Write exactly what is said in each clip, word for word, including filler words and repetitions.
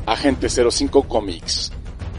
Agente cero cinco Comics.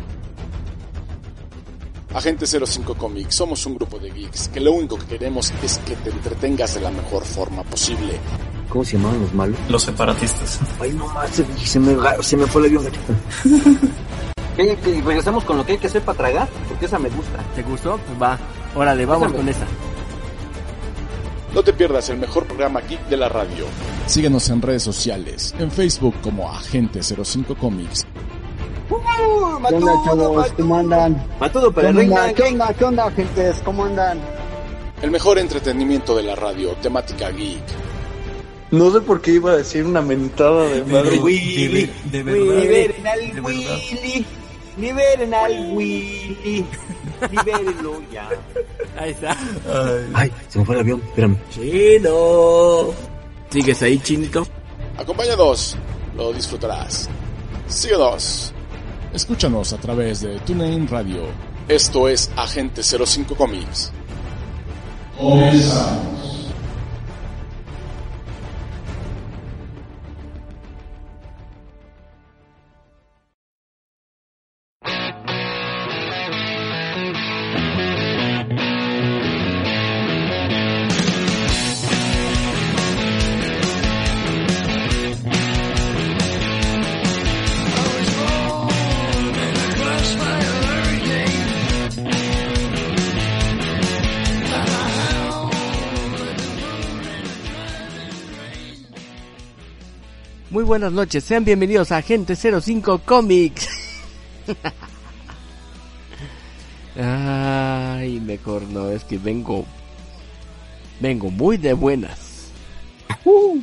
Agente cero cinco Comics, somos un grupo de geeks que lo único que queremos es que te entretengas de la mejor forma posible. ¿Cómo se llamaban los malos? Los separatistas. Ay, no más, se, se, me, se me fue el avión. ¿Qué, qué, regresamos con lo que hay que hacer para tragar, porque esa me gusta. ¿Te gustó? Pues va, órale, vamos con esa. No te pierdas el mejor programa geek de la radio. Síguenos en redes sociales, en Facebook como Agente cero cinco Comics. Uh, ¿Qué onda, chavos? ¿Cómo andan? Matudo, pero ¿Qué reina, onda? ¿Qué onda? ¿Qué onda, gentes? ¿Cómo andan? El mejor entretenimiento de la radio, temática geek. No sé por qué iba a decir una mentada de madre. Willy, de, de, de liberen al de Willy, liberen al Willy, libérenlo ya. Ahí está. Ay. Ay, se me fue el avión, espérame. Chino. ¿Sigues ahí, Chinito? Acompáñanos, lo disfrutarás. Síguenos. Escúchanos a través de TuneIn Radio. Esto es Agente cero cinco Comics. Comenzamos. Muy buenas noches, sean bienvenidos a Agente cero cinco Comics. Ay, mejor no, es que vengo Vengo muy de buenas. Uh,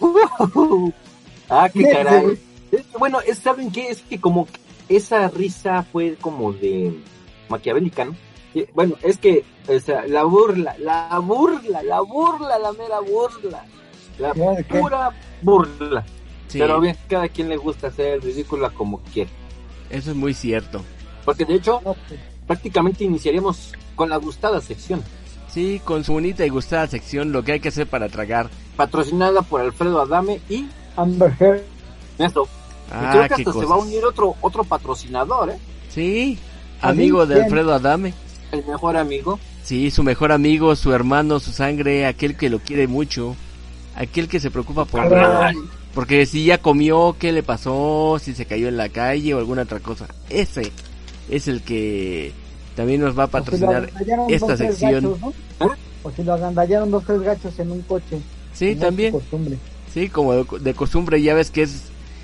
uh, ah, qué caray. Bueno, es, ¿saben qué? Es que como esa risa fue como de maquiavélica, ¿no? Bueno, es que, o sea, la burla, la burla, la burla, la mera burla, la ¿Qué? pura burla. Sí. Pero bien, cada quien le gusta hacer el ridículo como quiere. Eso es muy cierto. Porque de hecho, prácticamente iniciaríamos con la gustada sección. Sí, con su bonita y gustada sección, lo que hay que hacer para tragar. Patrocinada por Alfredo Adame y Amber Heard. Esto. Ah, y creo que hasta cosas. se va a unir otro otro patrocinador, ¿eh? Sí, amigo de Alfredo Adame. El mejor amigo. Sí, su mejor amigo, su hermano, su sangre, aquel que lo quiere mucho, aquel que se preocupa por él. Porque si ya comió, qué le pasó, si se cayó en la calle o alguna otra cosa. Ese es el que también nos va a patrocinar si esta sección. Gachos, ¿no? ¿Eh? O si lo agandallaron dos tres gachos en un coche. Sí, no también. Sí, como de, de costumbre, ya ves que es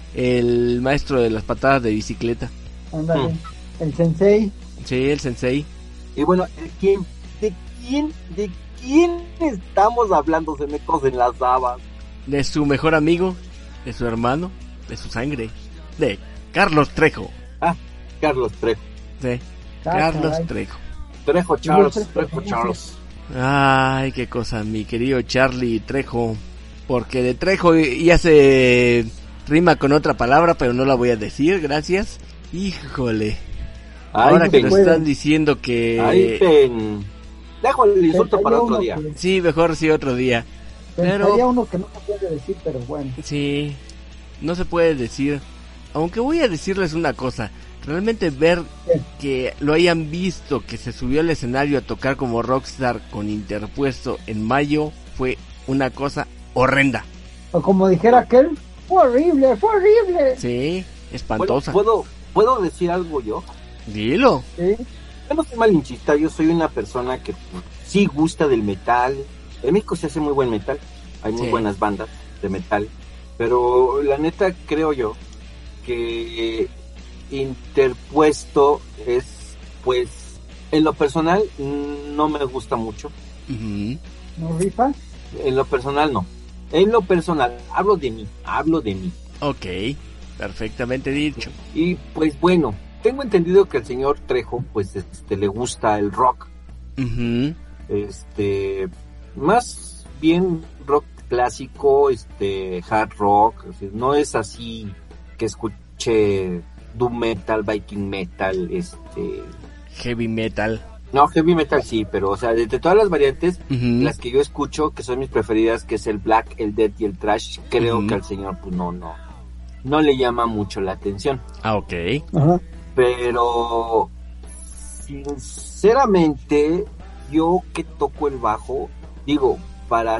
el maestro de las patadas de bicicleta. Ándale, mm. el sensei. Sí, el sensei. Y bueno, ¿de quién, de quién, de quién estamos hablando? Se me cosen las habas. De su mejor amigo, de su hermano, de su sangre, de Carlos Trejo. Ah, Carlos Trejo. Sí, ah, Carlos caray. Trejo. Trejo Charles, Trejo Charles. Ay, qué cosa, mi querido Charlie Trejo. Porque de Trejo ya se rima con otra palabra, pero no la voy a decir, gracias. Híjole. Ay, ahora que nos puede. Están diciendo que... Ay, pen. Dejo el insulto para otro día. Que... Sí, mejor sí otro día. Pero hay uno que no se puede decir, pero bueno. Sí, no se puede decir. Aunque voy a decirles una cosa. Realmente ver sí. que lo hayan visto, que se subió al escenario a tocar como rockstar con Interpuesto en mayo, fue una cosa horrenda. O como dijera aquel, fue horrible, fue horrible. Sí, espantosa. ¿Puedo, puedo decir algo yo? Dilo. Sí. Yo no soy malinchista, yo soy una persona que sí gusta del metal. En México se hace muy buen metal, hay muy sí. buenas bandas de metal, pero la neta creo yo que Interpuesto es, pues, en lo personal no me gusta mucho. Uh-huh. ¿No rifa? En lo personal no, en lo personal, hablo de mí, hablo de mí. Ok, perfectamente dicho. Y pues bueno, tengo entendido que al señor Trejo, pues, este, le gusta el rock. Uh-huh. Este... más bien rock clásico, este hard rock, es decir, no es así que escuche doom metal, viking metal, este heavy metal. No, heavy metal sí, pero o sea, de, de todas las variantes, uh-huh. las que yo escucho, que son mis preferidas, que es el black, el death y el thrash, creo uh-huh. que al señor pues no, no, no le llama mucho la atención. Ah, ok. Ajá. Pero sinceramente, yo que toco el bajo, digo, para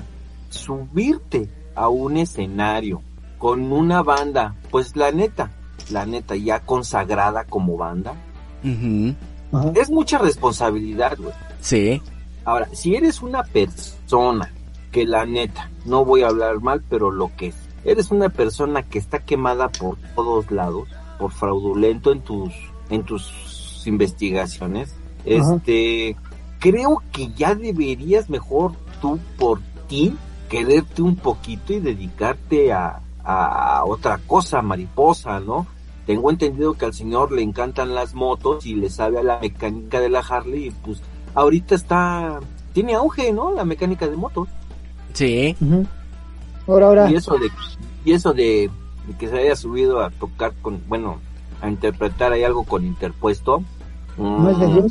subirte a un escenario con una banda, pues la neta, la neta ya consagrada como banda, Uh-huh. Ajá. es mucha responsabilidad, güey. Sí. Ahora, si eres una persona que la neta, no voy a hablar mal, pero lo que es, eres una persona que está quemada por todos lados, por fraudulento en tus, en tus investigaciones, Ajá. este, creo que ya deberías mejor tú por ti quererte un poquito y dedicarte a, a otra cosa, mariposa, ¿no? Tengo entendido que al señor le encantan las motos y le sabe a la mecánica de la Harley y pues ahorita está, tiene auge, ¿no? La mecánica de motos. Sí. Ujú. Ahora, ahora. Y eso de, y eso de, de que se haya subido a tocar con, bueno, a interpretar ahí algo con interpuesto. ¿No es de mm, Dios?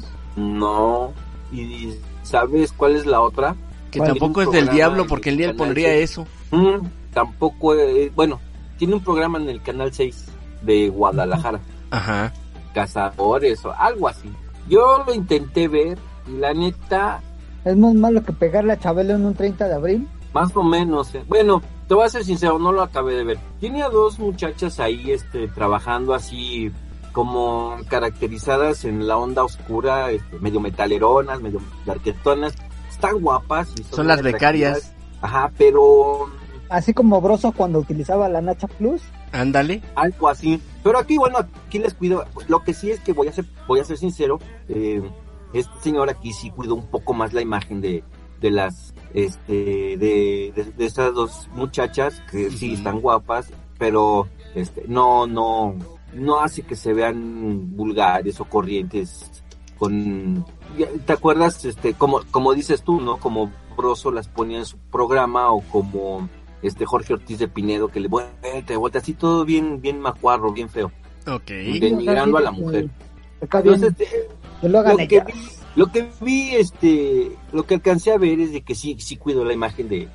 No. Y ¿sabes cuál es la otra? Que ¿Cuál? tampoco es Un del programa diablo en porque el el día él canal pondría seis. eso. Mm, tampoco, eh, bueno, tiene un programa en el canal seis de Guadalajara. Ajá. Cazadores o algo así. Yo lo intenté ver y la neta, Es más malo que pegarle a Chabelo en un treinta de abril. más o menos, eh. Bueno, te voy a ser sincero, no lo acabé de ver. Tiene a dos muchachas ahí, este, trabajando así como caracterizadas en la onda oscura, este, medio metaleronas, medio darketonas. Están guapas. Y son, Son las muy becarias. atractivas. Ajá, pero Así como Broso cuando utilizaba la Nacha Plus. Ándale. algo así. Pero aquí, bueno, aquí les cuido. Lo que sí es que voy a ser, voy a ser sincero, eh, este señor aquí sí cuidó un poco más la imagen de, de las, este, de, de, de estas dos muchachas que sí Ujú. están guapas, pero, este, no, no, no hace que se vean vulgares o corrientes con, ¿te acuerdas? Este, como, como dices tú, ¿no? Como Broso las ponía en su programa o como este Jorge Ortiz de Pinedo que le vuelta y vuelta así todo bien, bien macuarro, bien feo, Ok. denigrando a la mujer. Acá bien, Entonces, eh, que lo hagan lo que ellas. vi, lo que vi, este, lo que alcancé a ver es de que sí, sí cuido la imagen de,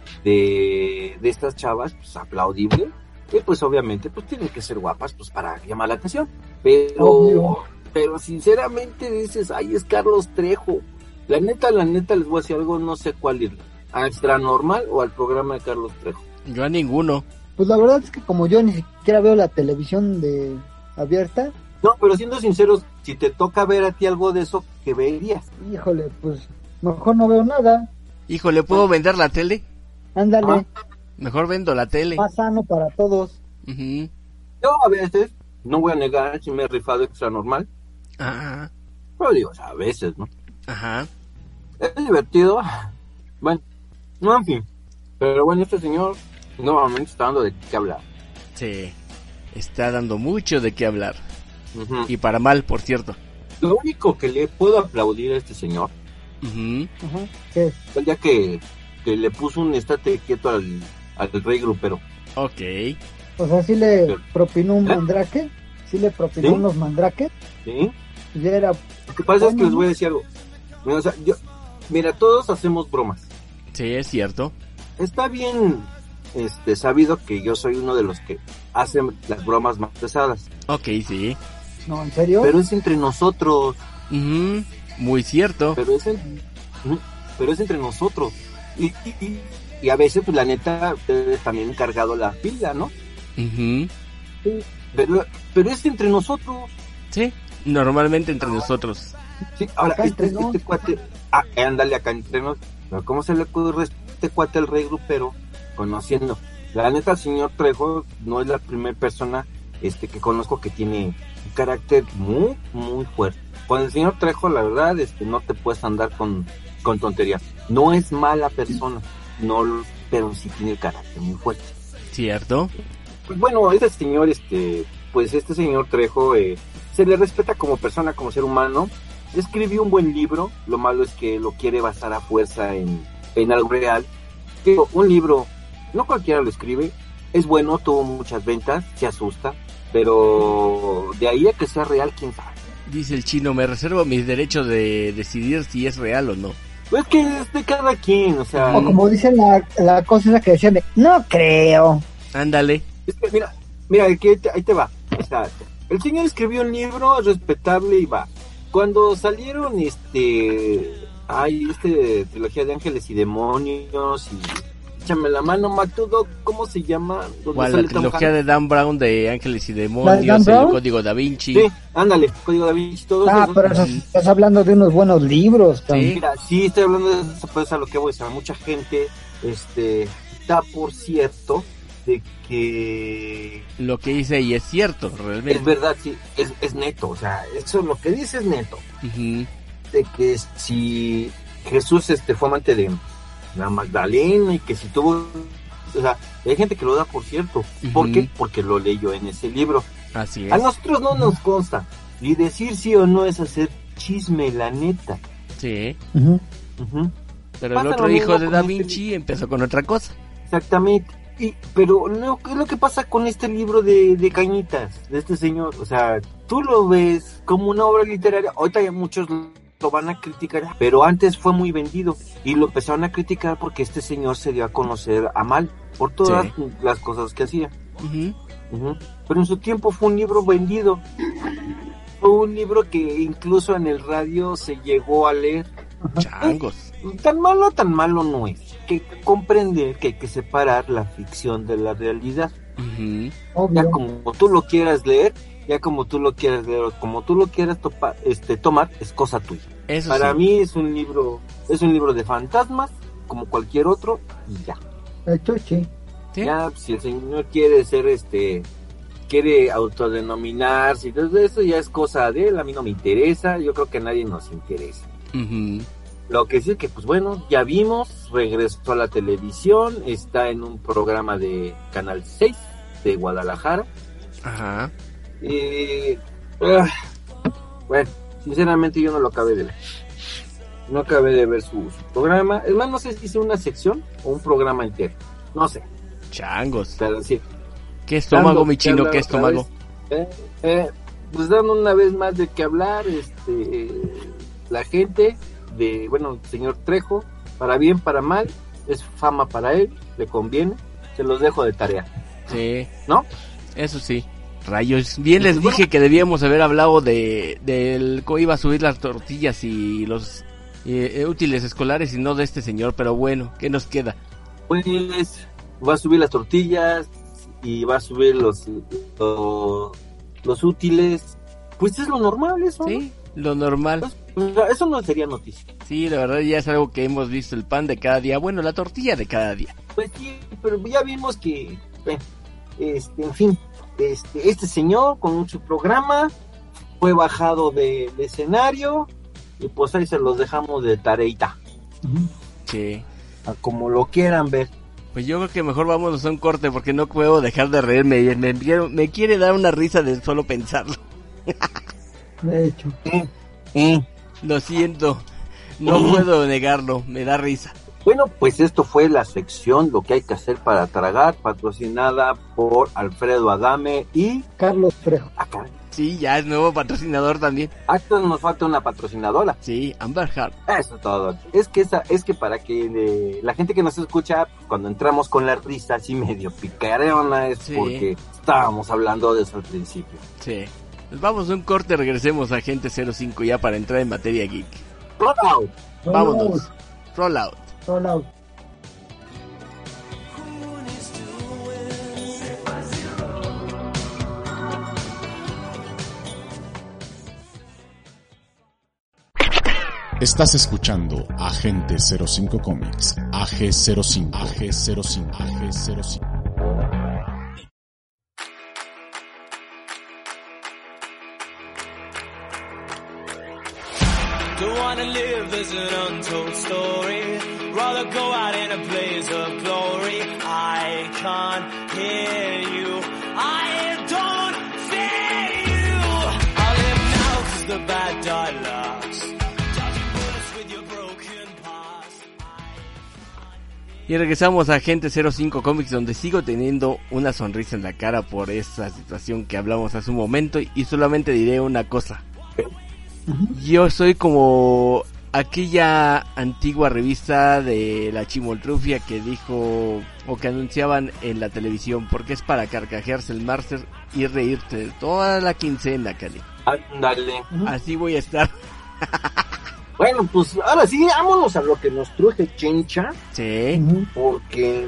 de, de estas chavas, pues aplaudible, y pues obviamente, pues tienen que ser guapas, pues para llamar la atención, pero, Obvio. pero sinceramente dices, ay, es Carlos Trejo, la neta, la neta, les voy a decir algo, no sé cuál ir, a Extra Normal o al programa de Carlos Trejo. Yo a ninguno. Pues la verdad es que como yo ni siquiera veo la televisión de abierta, No, pero siendo sinceros, si te toca ver a ti algo de eso, ¿qué verías? híjole, pues mejor no veo nada. Híjole, ¿puedo vender la tele? Ándale, Mejor vendo la tele. más sano para todos. Ujú. Yo a veces, no voy a negar, si me he rifado Extra Normal, Ajá. pero digo, o sea, a veces, ¿no? Ajá. Es divertido. Bueno, no, en fin. Pero bueno, este señor nuevamente está dando de qué hablar. Sí. Está dando mucho de qué hablar. Ujú. Y para mal, por cierto. Lo único que le puedo aplaudir a este señor Ujú. Ajá. ¿Qué es? fue el día que, que le puso un estate quieto al, al rey grupero. Ok. O sea, sí le Pero- propinó un ¿Eh? mandrake, sí le propinó ¿Sí? unos mandraques, ¿Sí? y ya era, Lo que pasa es que les voy a decir algo. Mira, o sea, yo, mira, todos hacemos bromas. Sí, es cierto. Está bien este, sabido que yo soy uno de los que hacen las bromas más pesadas. Ok, sí. no, ¿en serio? Pero es entre nosotros. Ujú. Muy cierto. Pero es, en- Ujú, pero es entre nosotros. Y, y, y, y a veces, pues la neta, ustedes también han cargado la pila, ¿no? Ujú. Pero, pero es entre nosotros. Sí. Normalmente entre nosotros. Sí, ahora, Acá este, entre nos. este cuate, ah, ándale acá entre nos. Pero ¿cómo se le ocurre a este cuate el rey grupero conociendo? La neta, el señor Trejo no es la primera persona este que conozco que tiene un carácter muy, muy fuerte. Con el señor Trejo, la verdad, este, no te puedes andar con, con tonterías. No es mala persona, no, lo- pero sí tiene el carácter muy fuerte. ¿Cierto? Pues bueno, este señor, este, pues este señor Trejo, eh, se le respeta como persona, como ser humano. Escribió un buen libro, lo malo es que lo quiere basar a fuerza en, en algo real. Digo, un libro, no cualquiera lo escribe, es bueno, tuvo muchas ventas, se asusta, pero de ahí a que sea real, quién sabe. Dice el chino, me reservo mis derechos de decidir si es real o no. Pues que es de cada quien, o sea, O como dice la, la cosa esa que decían de, no creo. Ándale. es que mira, Mira, aquí te, ahí te va. O sea, el señor escribió un libro respetable y va. Cuando salieron, este, hay este trilogía de Ángeles y Demonios y échame la mano, Matudo, ¿cómo se llama? ¿Cuál? La trilogía de Dan Brown de Ángeles y Demonios, el Código Da Vinci. Sí, ándale, Código Da Vinci, todos Ah, esos. pero estás hablando de unos buenos libros. Sí, mira, sí, estoy hablando de eso, pues a lo que voy a decir. Mucha gente, este, da por cierto de que lo que dice y es cierto, realmente. Es verdad, sí, es, es neto, o sea, eso lo que dice es neto. Uh-huh. De que si Jesús este fue amante de la Magdalena y que si tuvo, o sea, hay gente que lo da por cierto. Uh-huh. ¿Por qué? Porque lo leyó en ese libro. Así es. A nosotros no nos consta. Y decir sí o no es hacer chisme, la neta. Sí. Uh-huh. Uh-huh. Pero Pasa el otro hijo de Da Vinci este... empezó con otra cosa. Exactamente. Y, pero lo, lo que pasa con este libro de, de Cañitas, de este señor, o sea, tú lo ves como una obra literaria, ahorita ya muchos lo van a criticar, pero antes fue muy vendido y lo empezaron a criticar porque este señor se dio a conocer a mal por todas sí. las cosas que hacía. Uh-huh. Uh-huh. Pero en su tiempo fue un libro vendido, fue un libro que incluso en el radio se llegó a leer. Changos. Tan malo, tan malo no es. Que comprender que hay que separar la ficción de la realidad. Uh-huh. Ya como tú lo quieras leer, ya como tú lo quieras leer, como tú lo quieras topa, este, tomar, es cosa tuya. Eso Para sí. mí es un libro, es un libro de fantasmas, como cualquier otro, y ya. Hecho, sí. ¿Sí? Ya, si el señor quiere ser este, quiere autodenominarse y todo eso, ya es cosa de él, a mí no me interesa, yo creo que a nadie nos interesa. Uh-huh. Lo que sí que, pues bueno, ya vimos, regresó a la televisión, está en un programa de Canal seis de Guadalajara. Ajá. Y, uh, bueno, sinceramente yo no lo acabé de ver. No acabé de ver su, su programa. Es más, no sé si hice una sección o un programa entero. No sé. Changos. Pero sí. ¿Qué estómago, mi chino? ¿Qué estómago? Eh, eh, pues dando una vez más de qué hablar, este, la gente... de, bueno, el señor Trejo, para bien, para mal, es fama para él, le conviene, se los dejo de tarea. Sí. ¿No? Eso sí. Rayos, bien les dije que debíamos haber hablado de del cómo iba a subir las tortillas y los eh, útiles escolares y no de este señor, pero bueno, ¿qué nos queda? Pues va a subir las tortillas y va a subir los los, los útiles, pues es lo normal eso. Sí, lo normal. Pues, eso no sería noticia. Sí, la verdad ya es algo que hemos visto, el pan de cada día, bueno, la tortilla de cada día. Pues sí, pero ya vimos que, eh, este, en fin, este, este señor con su programa fue bajado del de escenario y pues ahí se los dejamos de tareita. Sí. A como lo quieran ver. Pues yo creo que mejor vámonos a un corte porque no puedo dejar de reírme, me, me, me quiere dar una risa de solo pensarlo. De hecho. Mm, mm. Lo siento, no mm. puedo negarlo, me da risa. Bueno, pues esto fue la sección Lo que hay que hacer para tragar, patrocinada por Alfredo Adame y Carlos Trejo. Acá. Sí, ya es nuevo patrocinador también. Acá nos falta una patrocinadora. Sí, Amber Heard. Eso es todo. Es que esa, es que para que eh, la gente que nos escucha, cuando entramos con la risa así medio picareona, es sí. porque estábamos hablando de eso al principio. Sí. Pues vamos a un corte, regresemos a Agente cero cinco ya para entrar en materia geek. Roll out. Vámonos. Roll out. Roll out. Estás escuchando Agente cero cinco Comics, A G cero cinco, A G cero cinco, A G cero cinco. Don't wanna live as an untold story, rather go out in a blaze of glory. I can't hear you, I don't fear you. I live now 'cause the bad die last. Y regresamos a Agente cero cinco Comics, donde sigo teniendo una sonrisa en la cara por esta situación que hablamos hace un momento, y solamente diré una cosa. Yo soy como aquella antigua revista de la Chimoltrufia que dijo, o que anunciaban en la televisión, porque es para carcajearse el máster y reírte toda la quincena, Cali. Ándale. Así voy a estar. Bueno, pues ahora sí, vámonos a lo que nos truje Chencha. Sí. Porque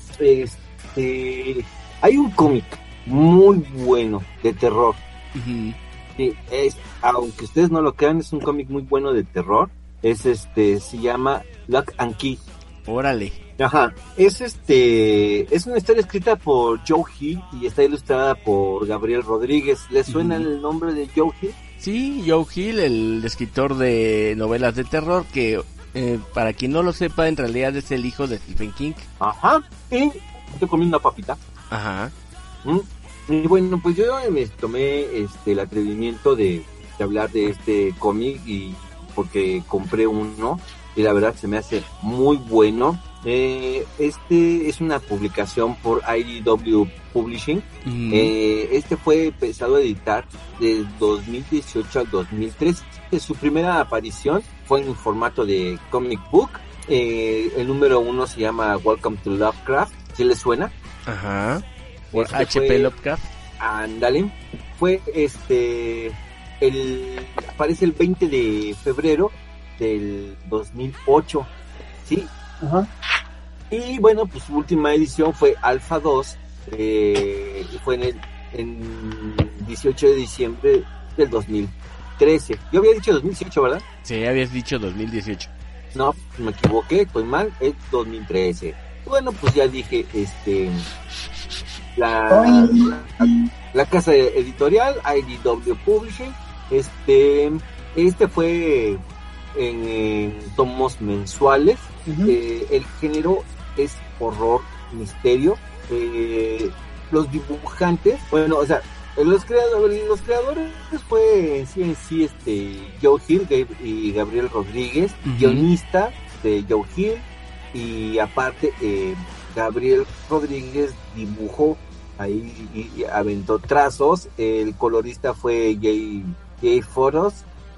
este hay un cómic muy bueno de terror. Uh-huh. Sí, es, aunque ustedes no lo crean, es un cómic muy bueno de terror. Es este, se llama Lock and Key. Órale. Ajá, es este, es una historia escrita por Joe Hill y está ilustrada por Gabriel Rodríguez. ¿Les suena uh-huh. el nombre de Joe Hill? Sí, Joe Hill, el escritor de novelas de terror, que eh, para quien no lo sepa, en realidad es el hijo de Stephen King. Ajá, y estoy comiendo una papita. Ajá. ¿Mm? Y bueno, pues yo me tomé este el atrevimiento de, de hablar de este cómic y porque compré uno y la verdad se me hace muy bueno. Eh, este es una publicación por I D W Publishing. Mm. Eh, este fue empezado a editar de dos mil dieciocho al dos mil trece. Su primera aparición fue en formato de comic book. Eh, el número uno se llama Welcome to Lovecraft. ¿Sí le suena? Ajá. Por este H P Lovecraft. Ándale. Fue este el aparece el veinte de febrero del dos mil ocho. Sí. Ajá. Y bueno, pues su última edición fue Alpha dos, eh, fue en el en dieciocho de diciembre del dos mil trece. Yo había dicho dos mil dieciocho, ¿verdad? Sí, habías dicho dos mil dieciocho. No, me equivoqué, estoy mal, es dos mil trece. Bueno, pues ya dije, este, la, la, la casa editorial, I D W Publishing, este, este fue en, en tomos mensuales. Uh-huh. Eh, el género es horror, misterio. Eh, los dibujantes, bueno, o sea, los creadores, los creadores fue en sí en sí este Joe Hill y Gabriel Rodríguez, uh-huh. guionista de Joe Hill, y aparte eh, Gabriel Rodríguez dibujó ahí y, y aventó trazos. El colorista fue Jay, Jay Foros,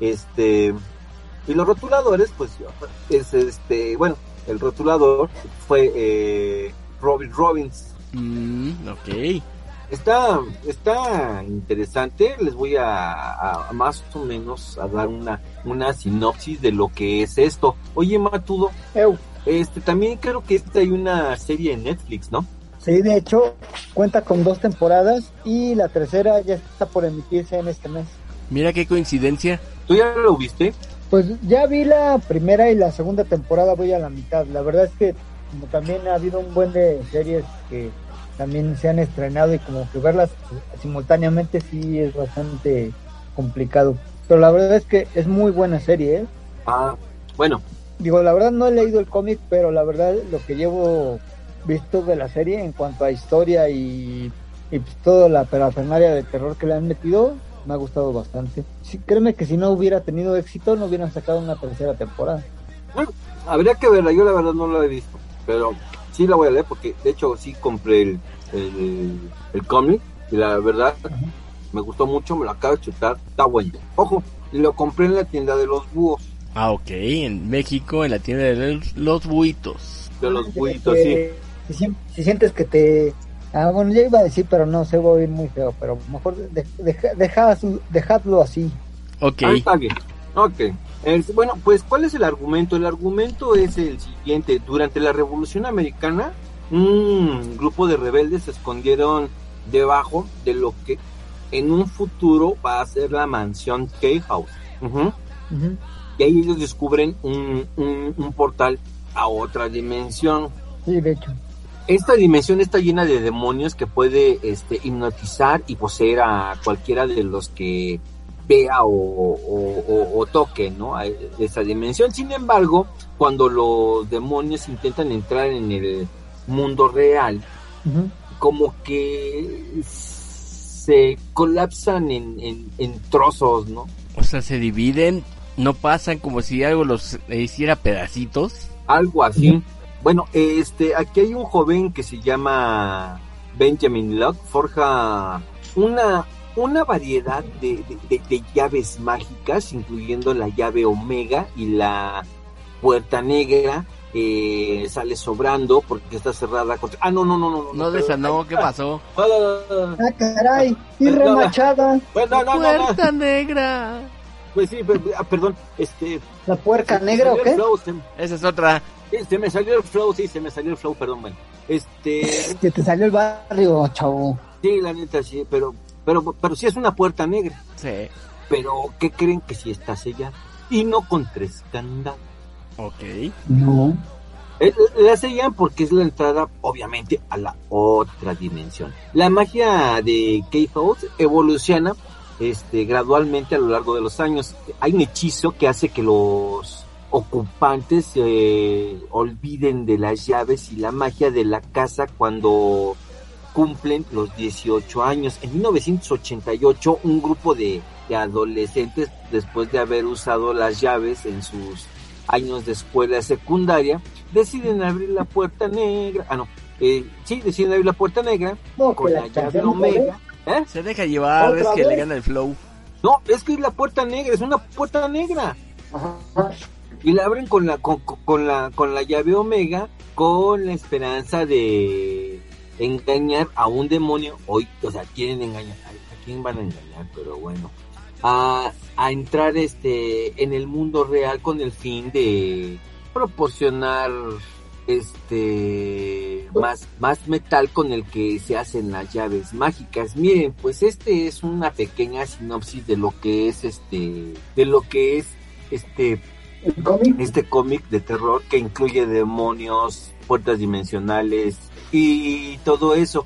este, y los rotuladores, pues es este, bueno, el rotulador fue eh, Robin Robbins. Mm, ok. Está, está interesante. Les voy a, a, a más o menos a dar una, una sinopsis de lo que es esto. Oye, Matudo, Eu. este también creo que esta hay una serie en Netflix, ¿no? Sí, de hecho, cuenta con dos temporadas y la tercera ya está por emitirse en este mes. Mira qué coincidencia. ¿Tú ya lo viste? Pues ya vi la primera y la segunda temporada, voy a la mitad. La verdad es que como también ha habido un buen de series que también se han estrenado y como que verlas simultáneamente sí es bastante complicado. Pero la verdad es que es muy buena serie, ¿eh? Ah, bueno. Digo, la verdad no he leído el cómic, pero la verdad lo que llevo visto de la serie en cuanto a historia y, y pues toda la parafernalia de terror que le han metido, me ha gustado bastante. Sí, créeme que si no hubiera tenido éxito, no hubieran sacado una tercera temporada. Bueno, habría que verla, yo la verdad no la he visto, pero sí la voy a leer porque de hecho sí compré el, el, el cómic y la verdad uh-huh. me gustó mucho, me lo acabo de chutar, está bueno. Ojo, lo compré en la tienda de los búhos. Ah, ok, en México, en la tienda de los buitos. De los buitos, sí. Si, si sientes que te... Ah, bueno, ya iba a decir, pero no, se va a oír muy feo, pero mejor de, deja, deja, dejadlo así. Ok. Ah, está bien. Ok. El, bueno, pues, ¿cuál es el argumento? El argumento es el siguiente. Durante la Revolución Americana, un grupo de rebeldes se escondieron debajo de lo que en un futuro va a ser la mansión K-House. Uh-huh. Uh-huh. Y ahí ellos descubren un, un, un portal a otra dimensión. Sí, de hecho. Esta dimensión está llena de demonios que puede este, hipnotizar y poseer a cualquiera de los que vea o, o, o, o toque, ¿no? A esa dimensión. Sin embargo, cuando los demonios intentan entrar en el mundo real, uh-huh. como que se colapsan en, en, en trozos, ¿no? O sea, se dividen, no pasan como si algo los hiciera pedacitos. Algo así. Uh-huh. Bueno, este, aquí hay un joven que se llama Benjamin Locke, forja una, una variedad de, de, de, de llaves mágicas, incluyendo la llave Omega y la Puerta Negra, eh, sale sobrando porque está cerrada. Contra... Ah, no, no, no, no. No, de esa no, ¿qué pasó? Ah, caray, y remachada. Pues no, no, no, no. Puerta negra. Pues sí, pero, ah, perdón, este... ¿La puerca se, negra se o qué? Flow, se, Esa es otra. sí, se me salió el flow, sí, se me salió el flow, perdón, bueno. Este... Que te salió el barrio, chavo. Sí, la neta, sí, pero, pero, pero sí es una puerta negra. Sí. Pero, ¿qué creen? Que sí está sellada. Y no con tres candados. Ok. No. Eh, La sellan porque es la entrada, obviamente, a la otra dimensión. La magia de K-House evoluciona este, gradualmente a lo largo de los años. Hay un hechizo que hace que los ocupantes eh, olviden de las llaves y la magia de la casa cuando cumplen los dieciocho años. En mil novecientos ochenta y ocho, un grupo de, de adolescentes, después de haber usado las llaves en sus años de escuela secundaria, deciden abrir la puerta negra. Ah, no, eh, sí, deciden abrir la puerta negra No, con que la la llave canción omega. ¿Eh? Se deja llevar, es ¿Otra que le vez? gana el flow. No, es que es la puerta negra, es una puerta negra. Ajá. Y la abren con la con, con la con la llave omega, con la esperanza de engañar a un demonio. Hoy, o sea, quieren engañar. ¿A quién van a engañar? Pero bueno, a, a entrar este en el mundo real con el fin de proporcionar este más más metal con el que se hacen las llaves mágicas. Miren, pues este es una pequeña sinopsis de lo que es este de lo que es este ¿El cómic? este cómic de terror que incluye demonios, puertas dimensionales y todo eso.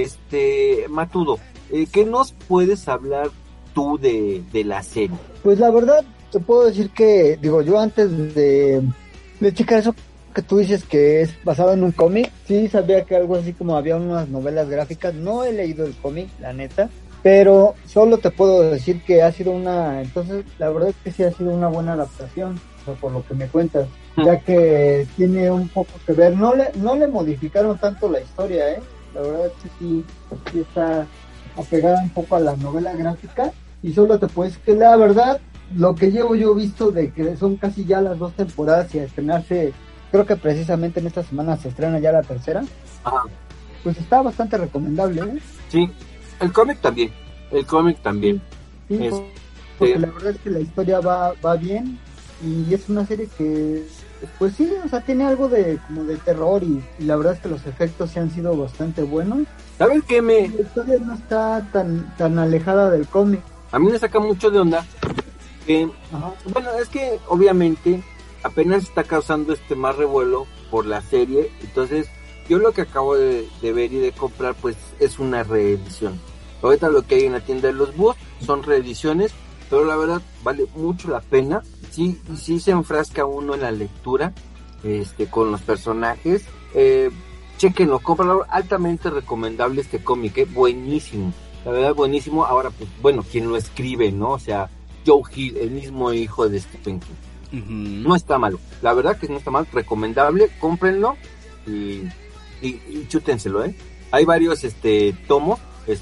Este, Matudo, eh, ¿qué nos puedes hablar tú de, de la serie? Pues la verdad, te puedo decir que, digo, yo antes de, de checar eso que tú dices que es basado en un cómic, sí sabía que algo así como había unas novelas gráficas. No he leído el cómic, la neta, pero solo te puedo decir que ha sido una, entonces la verdad es que sí ha sido una buena adaptación, o sea, por lo que me cuentas, ya que tiene un poco que ver, no le, no le modificaron tanto la historia, eh, la verdad es que sí, sí está apegada un poco a la novela gráfica, y solo te puedo decir que la verdad, lo que llevo yo visto de que son casi ya las dos temporadas y a estrenarse, creo que precisamente en esta semana se estrena ya la tercera, Ah, pues está bastante recomendable, ¿eh? sí, el cómic también, el cómic también. Sí, Es- por- porque sí. la verdad es que la historia va, va bien y es una serie que, pues sí, o sea, tiene algo de como de terror y, y la verdad es que los efectos sí han sido bastante buenos. ¿Sabes qué me, La historia no está tan tan alejada del cómic. a mí me saca mucho de onda? Que, Ajá. bueno, es que obviamente apenas está causando este más revuelo por la serie, entonces yo lo que acabo de, de ver y de comprar pues es una reedición. Ahorita lo que hay en la tienda de los búhos son reediciones, pero la verdad vale mucho la pena. Sí, sí se enfrasca uno en la lectura, este, con los personajes. Eh, chequenlo, cómpralo, altamente recomendable este cómic, eh, buenísimo, la verdad buenísimo. Ahora pues bueno, quien lo escribe, ¿no? O sea, Joe Hill, el mismo hijo de Stephen King. Ujú. No está malo, la verdad que no está mal, recomendable, cómprenlo y, y, y chútenselo, ¿eh? Hay varios este tomos,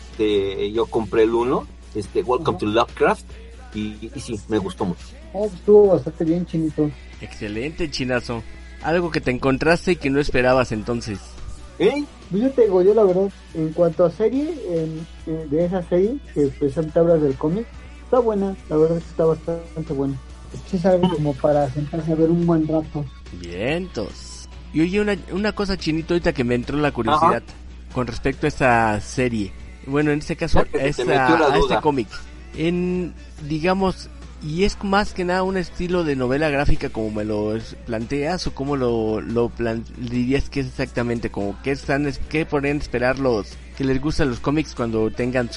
este yo compré el uno, este Welcome Ajá. to Lovecraft y, y sí, me gustó mucho. Oh, pues estuvo bastante bien, Chinito. Excelente, Chinazo. Algo que te encontraste y que no esperabas entonces. ¿Eh? Pues yo te digo, yo la verdad, en cuanto a serie, en- eh, de esa serie, que precisamente hablas del cómic, está buena, la verdad es que está bastante buena. Sí es algo como para sentarse a ver un buen rato. Vientos. Y oye, una, una cosa, Chinito, ahorita que me entró la curiosidad con respecto a esta serie. Bueno, en este caso, Ya que a, se te esta- metió la a este duda. cómic. En, digamos, y es más que nada un estilo de novela gráfica como me lo es- planteas o cómo lo, lo plan- dirías que es exactamente, como que están, qué podrían esperar los que les gustan los cómics cuando tengan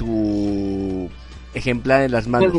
su ejemplar en las manos.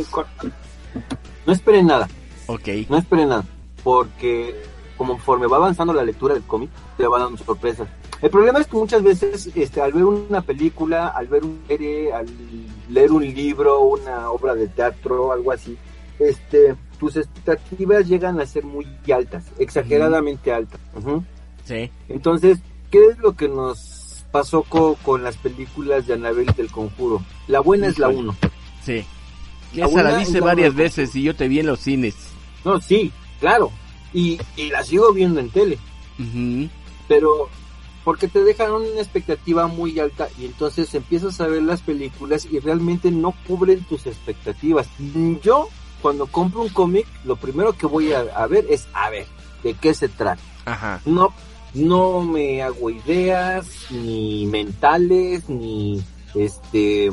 No esperen nada, Ok. no esperen nada, porque conforme va avanzando la lectura del cómic, te va dando sorpresas. El problema es que muchas veces, este, al ver una película, al ver una serie, al leer un libro, una obra de teatro, algo así, este, tus expectativas llegan a ser muy altas, exageradamente altas. Ujú. Sí. Entonces, ¿qué es lo que nos pasó co- con las películas de Annabelle del Conjuro? La buena es la Híjole. uno. Sí. Que La esa la buena viste es la varias uno. veces y yo te vi en los cines. No, sí, claro. Y, y la sigo viendo en tele. Uh-huh. Pero porque te dejan una expectativa muy alta y entonces empiezas a ver las películas y realmente no cubren tus expectativas. Yo, cuando compro un cómic, lo primero que voy a, a ver es, a ver, ¿de qué se trata? Ajá. No, no me hago ideas, ni mentales, ni este,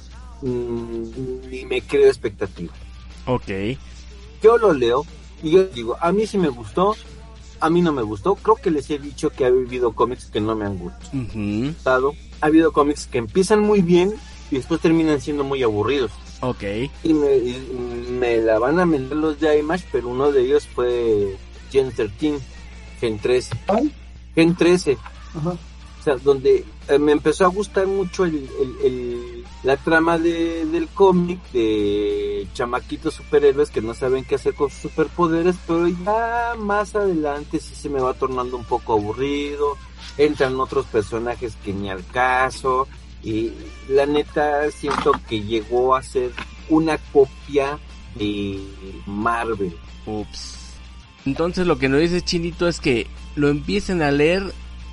mm, ni me creo expectativas. Ok. Yo lo leo y yo digo, a mí sí me gustó, a mí no me gustó. Creo que les he dicho que ha habido cómics que no me han gustado. Uh-huh. Ha habido cómics que empiezan muy bien y después terminan siendo muy aburridos. Ok. Y me, y me la van a mentar los de Image, pero uno de ellos fue Gen trece, Gen trece. ¿Ay? Gen trece. Ajá. O sea, donde eh, me empezó a gustar mucho el, el, el, la trama de, del cómic de chamaquitos superhéroes que no saben qué hacer con sus superpoderes, pero ya más adelante sí se me va tornando un poco aburrido, entran otros personajes que ni al caso, y la neta siento que llegó a ser una copia de Marvel. Ups. Entonces lo que nos dice Chinito es que lo empiecen a leer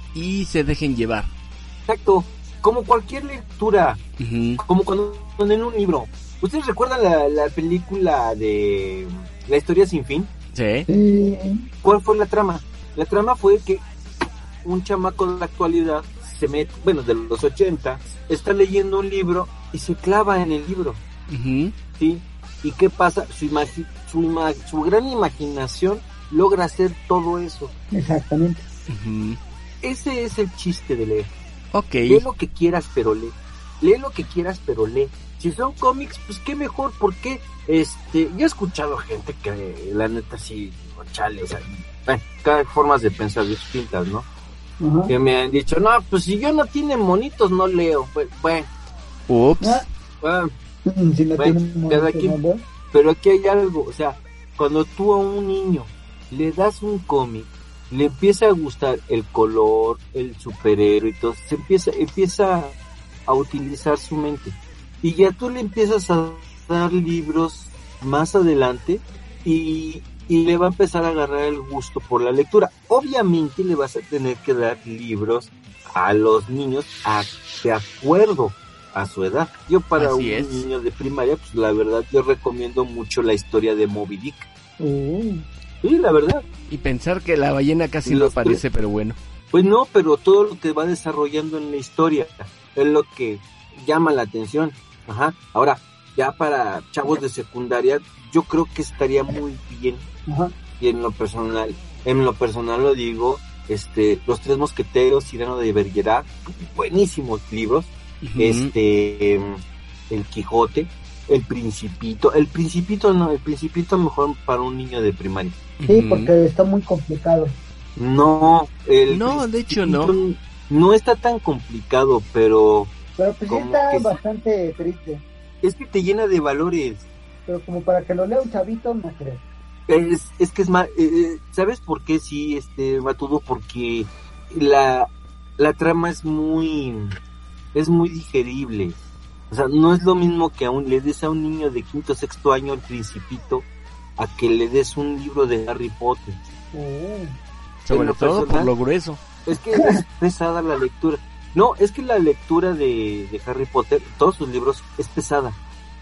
y se dejen llevar. Exacto, como cualquier lectura, Uh-huh. como cuando en un libro. ¿Ustedes recuerdan la, la película de La historia sin fin? Sí. Sí. ¿Cuál fue la trama? La trama fue que un chamaco de la actualidad se mete, bueno, de los ochenta, está leyendo un libro y se clava en el libro, Uh-huh. ¿sí? ¿Y qué pasa? Su, imagi- su, ima- su gran imaginación logra hacer todo eso. Exactamente. Uh-huh. Ese es el chiste de leer. Ok. Lee lo que quieras, pero lee. Lee lo que quieras, pero lee. Si son cómics, pues qué mejor, porque este, yo he escuchado gente que la neta sí, oh, chale, o sea, bueno, cada formas de pensar distintas, ¿no? Ajá. Que me han dicho, no, pues si yo no tiene monitos, no leo. Pues, bueno, Ups. Ah, bueno, si no Bueno, tiene un cada momento, quien- ¿no? pero aquí hay algo, o sea, cuando tú a un niño le das un cómic, le empieza a gustar el color, el superhéroe y todo, se empieza, empieza a utilizar su mente. Y ya tú le empiezas a dar libros más adelante y, y le va a empezar a agarrar el gusto por la lectura. Obviamente le vas a tener que dar libros a los niños a, de acuerdo a su edad. Yo para Así un es. niño de primaria, pues la verdad yo recomiendo mucho la historia de Moby Dick. Uh, Sí, la verdad. Y pensar que la ballena casi Y no los aparece, pero bueno. Pues no, pero todo lo que va desarrollando en la historia es lo que llama la atención. Ajá. Ahora, ya para chavos de secundaria, yo creo que estaría muy bien. ajá. Y en lo personal, en lo personal lo digo, este, Los Tres Mosqueteros, Cyrano de Bergerac, buenísimos libros. Uh-huh. Este, El Quijote, El Principito, El Principito no, El Principito mejor para un niño de primaria. Sí, Ujú. porque está muy complicado. No, el No, de hecho, no. Principito no está tan complicado, pero Pero pues sí Como está que sí. bastante triste. es que te llena de valores. Pero como para que lo lea un chavito, no creo. Es, es que es más, eh, ¿sabes por qué sí, este, Matudo? Porque la, la trama es muy, es muy digerible. O sea, no es lo mismo que a un, le des a un niño de quinto sexto año El Principito a que le des un libro de Harry Potter. Uh, Sobre en lo todo por personal, lo grueso. Es que es pesada la lectura. No, es que la lectura de, de Harry Potter, todos sus libros, es pesada.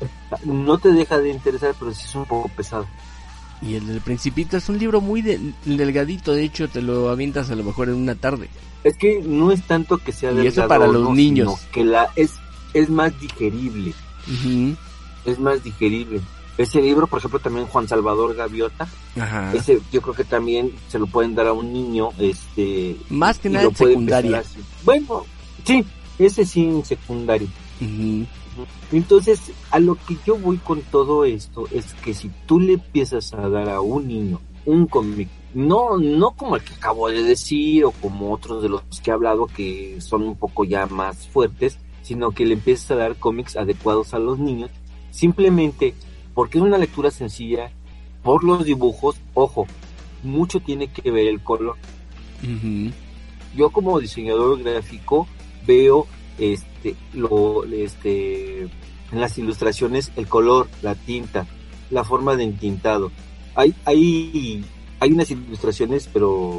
No te deja de interesar, pero sí es un poco pesado. Y el del Principito es un libro muy de- delgadito, de hecho te lo avientas a lo mejor en una tarde. Es que no es tanto que sea Y delgado, eso para los no, niños. sino que la es es más digerible, Ujú. es más digerible. Ese libro, por ejemplo, también Juan Salvador Gaviota, Ajá. ese yo creo que también se lo pueden dar a un niño, este, Más que y nada lo en puede secundaria. empezar así. Bueno, sí, ese sí en secundario. Ujú. Entonces, a lo que yo voy con todo esto es que si tú le empiezas a dar a un niño un cómic, no no como el que acabo de decir o como otros de los que he hablado que son un poco ya más fuertes, sino que le empiezas a dar cómics adecuados a los niños, simplemente porque es una lectura sencilla, por los dibujos, ojo, mucho tiene que ver el color. Ujú. Yo como diseñador gráfico veo este lo este en las ilustraciones el color, la tinta, la forma de entintado. Hay hay hay unas ilustraciones pero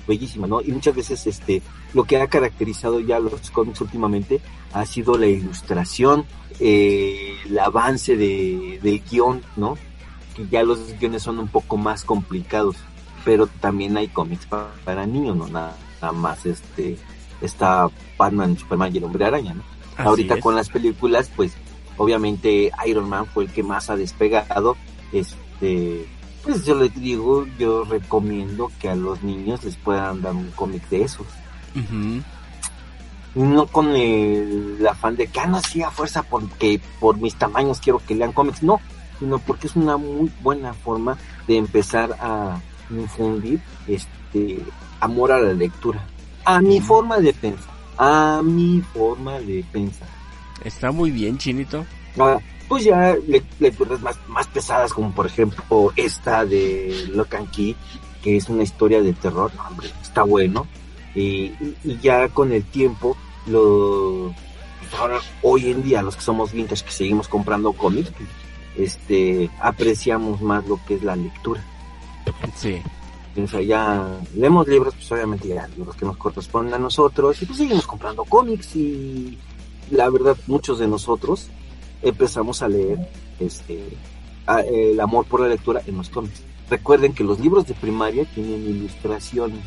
bellísima, ¿no? Y muchas veces este lo que ha caracterizado ya los cómics últimamente ha sido la ilustración, eh, el avance de, del guión, ¿no? Que ya los guiones son un poco más complicados, pero también hay cómics para, para niños, ¿no? Nada, nada más este está Batman, Superman y el Hombre Araña, ¿no? Así Ahorita es. con las películas, pues obviamente Iron Man fue el que más ha despegado. Este, pues yo les digo, yo recomiendo que a los niños les puedan dar un cómic de esos. Ujú. No con el, el afán de que, ah, no, sí, a fuerza, porque por mis tamaños quiero que lean cómics, no, sino porque es una muy buena forma de empezar a infundir este amor a la lectura, a mi forma de pensar, a mi forma de pensar. Está muy bien, Chinito. Ah, pues ya le, lecturas más, más pesadas, como por ejemplo esta de Lock and Key, que es una historia de terror, no, hombre, está bueno. Y, y, y ya con el tiempo, lo ahora hoy en día los que somos vintage, que seguimos comprando cómics, este apreciamos más lo que es la lectura. Sí. O sea, ya leemos libros, pues obviamente ya libros que nos corresponden a nosotros, y pues seguimos comprando cómics. Y la verdad, muchos de nosotros empezamos a leer este a, el amor por la lectura en los cómics. Recuerden que los libros de primaria tienen ilustraciones.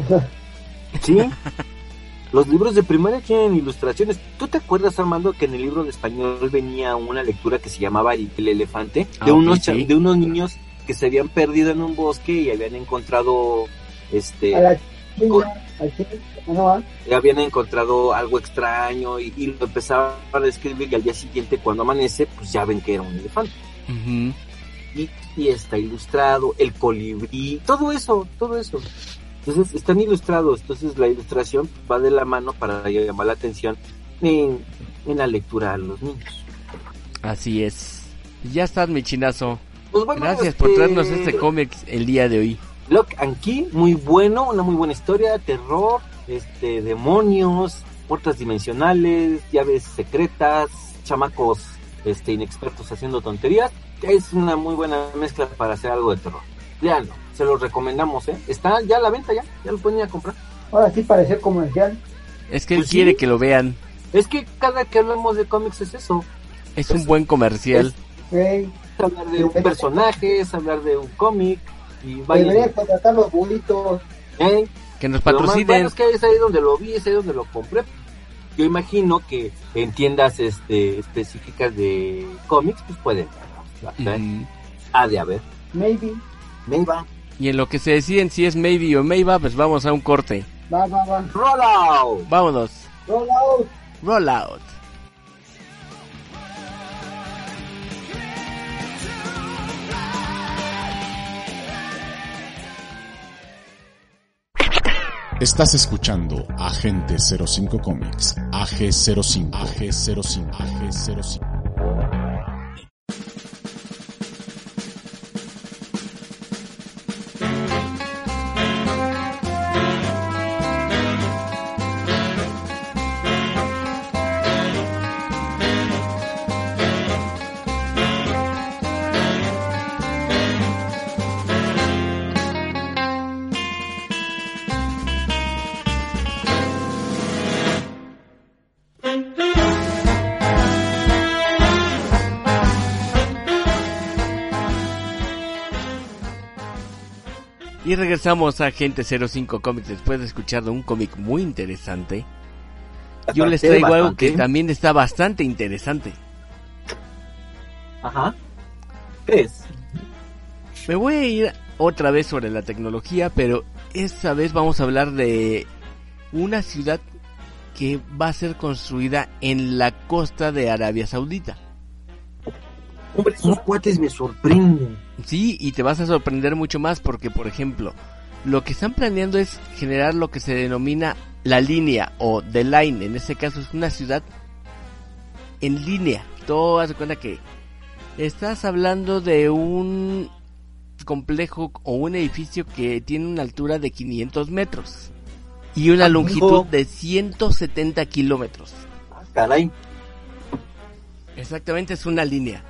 ¿Sí? Los libros de primaria tienen ilustraciones. ¿Tú te acuerdas, Armando, que en el libro de español venía una lectura que se llamaba El elefante? De, Ah, ok, unos, sí. de unos niños que se habían perdido en un bosque y habían encontrado este A la chica, al chico, no, ah, habían encontrado algo extraño y, y lo empezaban a describir, y al día siguiente, cuando amanece, pues ya ven que era un elefante. Ujú. Y, y está ilustrado, el colibrí, todo eso, todo eso. Entonces están ilustrados, entonces la ilustración va de la mano para llamar la atención en, en la lectura a los niños. Así es. Ya estás, mi chinazo. Pues bueno, Gracias este, por traernos este cómic el día de hoy. Lock and Key, muy bueno, una muy buena historia, terror, este, demonios, puertas dimensionales, llaves secretas, chamacos este, inexpertos haciendo tonterías. Es una muy buena mezcla para hacer algo de terror. Léanlo, se los recomendamos, ¿eh? Está ya a la venta, ya, ya lo pueden ir a comprar. ahora sí parece comercial. Es que él Pues sí. quiere que lo vean. Es que cada que hablamos de cómics es eso. Es un buen comercial. Hey, Es hablar de un personaje, es hablar de un cómic. Y deberían vaya, contratar los bulitos. ¿eh? Que nos Lo más patrocinen. bueno es que es ahí donde lo vi, es ahí donde lo compré. Yo imagino que en tiendas este, específicas de cómics, pues pueden. ¿verdad? Ujú. Ha de haber. Maybe. Maybe va. Y en lo que se deciden si es maybe o maybe, pues vamos a un corte. Va, va, va. Roll out. Vámonos. Roll out. Roll out. Estás escuchando Agente cero cinco Comics, A G cero cinco, A G cero cinco, A G cero cinco. Y regresamos a Agente cero cinco Comics después de escuchar un cómic muy interesante. Yo les traigo Bastante. algo que también está bastante interesante. Ajá. ¿Qué es? Me voy a ir otra vez sobre la tecnología, pero esta vez vamos a hablar de una ciudad que va a ser construida en la costa de Arabia Saudita. Hombre, esos cuates me sorprenden. Sí, y te vas a sorprender mucho más porque, por ejemplo, lo que están planeando es generar lo que se denomina la línea o The Line. En este caso es una ciudad en línea. Todo haz de cuenta que estás hablando de un complejo o un edificio que tiene una altura de quinientos metros y una longitud de ciento setenta kilómetros. Ah, caray. Exactamente, es una línea.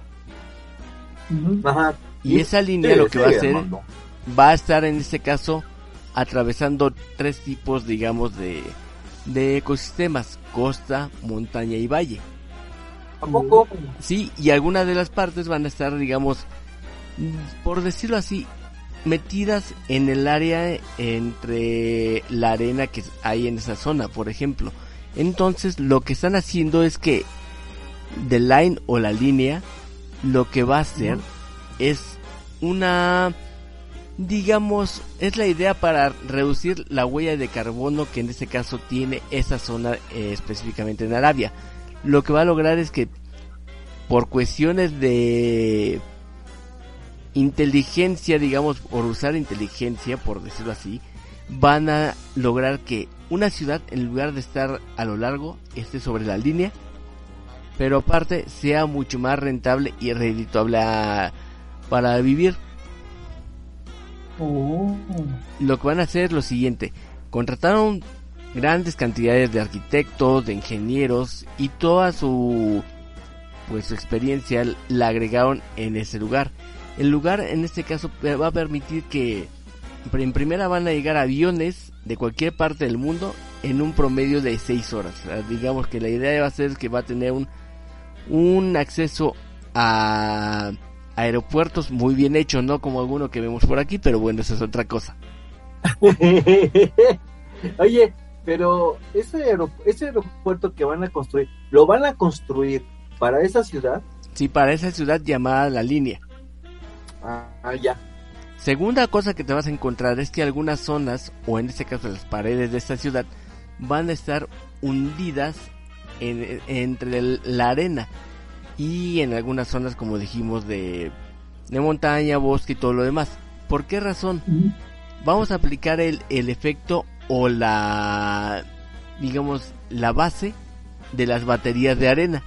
Ujú. Ajá. Y esa línea lo que va a hacer va a estar en este caso atravesando tres tipos, digamos, de, de ecosistemas: costa, montaña y valle. ¿A poco? Sí, y algunas de las partes van a estar, digamos, por decirlo así, metidas en el área entre la arena que hay en esa zona, por ejemplo. Entonces lo que están haciendo es que The Line o la línea lo que va a hacer uh-huh. es una, digamos, es la idea para reducir la huella de carbono que en este caso tiene esa zona eh, específicamente en Arabia. Lo que va a lograr es que por cuestiones de inteligencia, digamos, por usar inteligencia, por decirlo así, van a lograr que una ciudad, en lugar de estar a lo largo, esté sobre la línea, pero aparte sea mucho más rentable y redituable a, para vivir. Oh. Lo que van a hacer es lo siguiente: contrataron grandes cantidades de arquitectos, de ingenieros, y toda su pues su experiencia la agregaron en ese lugar. El lugar en este caso va a permitir que en primera van a llegar aviones de cualquier parte del mundo en un promedio de seis horas. O sea, digamos que la idea va a ser que va a tener un, un acceso a aeropuertos muy bien hecho, no como alguno que vemos por aquí, pero bueno, eso es otra cosa. Oye, pero ese, aeropu- ese aeropuerto que van a construir, ¿lo van a construir para esa ciudad? Sí, para esa ciudad llamada La Línea. Ah, ya. Segunda cosa que te vas a encontrar es que algunas zonas, o en este caso las paredes de esta ciudad, van a estar hundidas en, entre el, la arena, y en algunas zonas, como dijimos, de, de montaña, bosque y todo lo demás. ¿Por qué razón? Uh-huh. Vamos a aplicar el, el efecto o la, digamos, la base de las baterías de arena.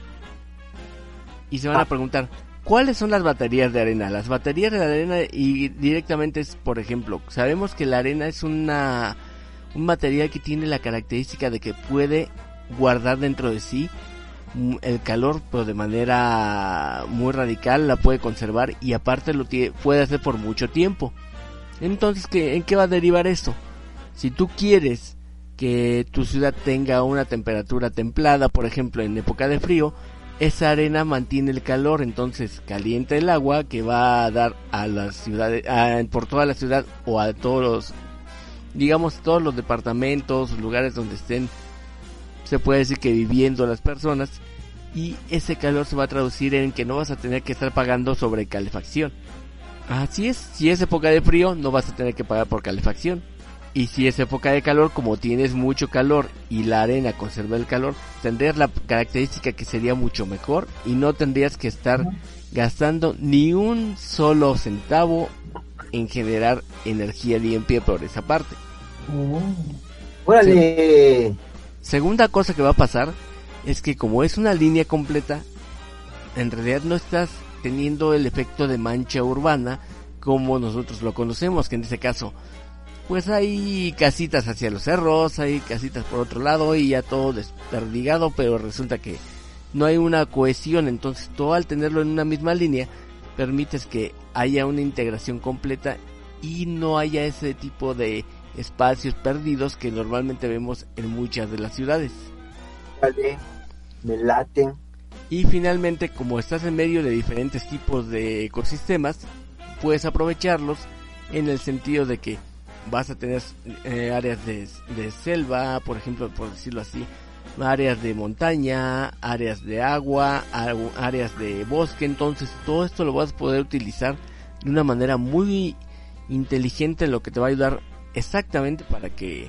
Y se van a preguntar, ¿cuáles son las baterías de arena? Las baterías de arena, y directamente es, por ejemplo, sabemos que la arena es una un material que tiene la característica de que puede guardar dentro de sí el calor, pero de manera muy radical, la puede conservar, y aparte lo tiene, puede hacer por mucho tiempo. Entonces, ¿qué, ¿en qué va a derivar esto? Si tú quieres que tu ciudad tenga una temperatura templada, por ejemplo en época de frío, esa arena mantiene el calor, entonces calienta el agua que va a dar a las ciudades, a, por toda la ciudad, o a todos los, digamos, todos los departamentos, lugares donde estén, se puede decir que viviendo las personas, y ese calor se va a traducir en que no vas a tener que estar pagando sobre calefacción. Así es, si es época de frío no vas a tener que pagar por calefacción, y si es época de calor, como tienes mucho calor y la arena conserva el calor, tendrías la característica que sería mucho mejor, y no tendrías que estar gastando ni un solo centavo en generar energía limpia por esa parte. ¡Órale! Se- segunda cosa que va a pasar es que, como es una línea completa, en realidad no estás teniendo el efecto de mancha urbana como nosotros lo conocemos, que en este caso pues hay casitas hacia los cerros, hay casitas por otro lado, y ya todo desperdigado, pero resulta que no hay una cohesión. Entonces, todo al tenerlo en una misma línea, permites que haya una integración completa y no haya ese tipo de espacios perdidos que normalmente vemos en muchas de las ciudades. Vale, me laten. Y finalmente, como estás en medio de diferentes tipos de ecosistemas, puedes aprovecharlos en el sentido de que vas a tener eh, áreas de, de selva, por ejemplo, por decirlo así, áreas de montaña, áreas de agua, áreas de bosque. Entonces todo esto lo vas a poder utilizar de una manera muy inteligente, lo que te va a ayudar exactamente para que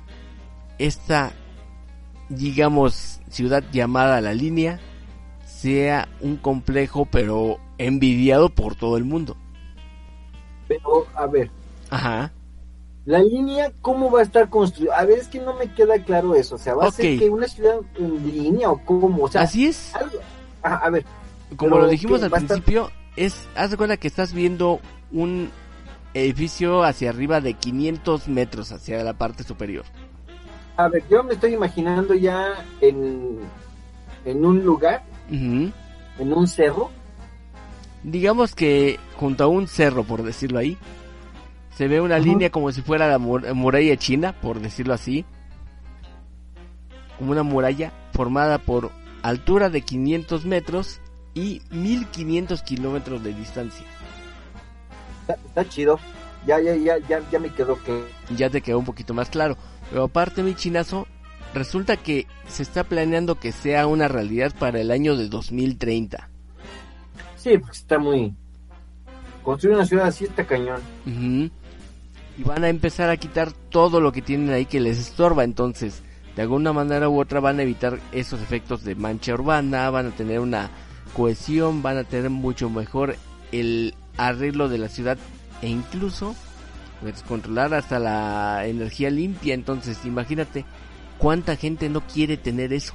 esta, digamos, ciudad llamada La Línea sea un complejo pero envidiado por todo el mundo. Pero, a ver. Ajá. La línea, ¿cómo va a estar construida? A ver, es que no me queda claro eso. O sea, ¿va okay. a ser que una ciudad en línea o cómo? O sea, así es. Algo... Ajá, a ver. Como lo dijimos al principio, estar... es, haz de cuenta que estás viendo un edificio hacia arriba de quinientos metros hacia la parte superior. A ver, yo me estoy imaginando ya en, en un lugar, uh-huh. en un cerro. Digamos que junto a un cerro, por decirlo ahí, Se ve una Ajá. línea como si fuera la mur- muralla china, por decirlo así. Como una muralla formada por altura de quinientos metros y mil quinientos kilómetros de distancia. Está, está chido. Ya, ya, ya, ya, ya me quedó que... Ya te quedó un poquito más claro. Pero aparte, mi chinazo, resulta que se está planeando que sea una realidad para el año de dos mil treinta. Sí, porque está muy... Construir una ciudad así está cañón. Uh-huh. Y van a empezar a quitar todo lo que tienen ahí que les estorba. Entonces, de alguna manera u otra van a evitar esos efectos de mancha urbana, van a tener una cohesión, van a tener mucho mejor el arreglo de la ciudad e incluso pues, controlar hasta la energía limpia. Entonces, imagínate cuánta gente no quiere tener eso.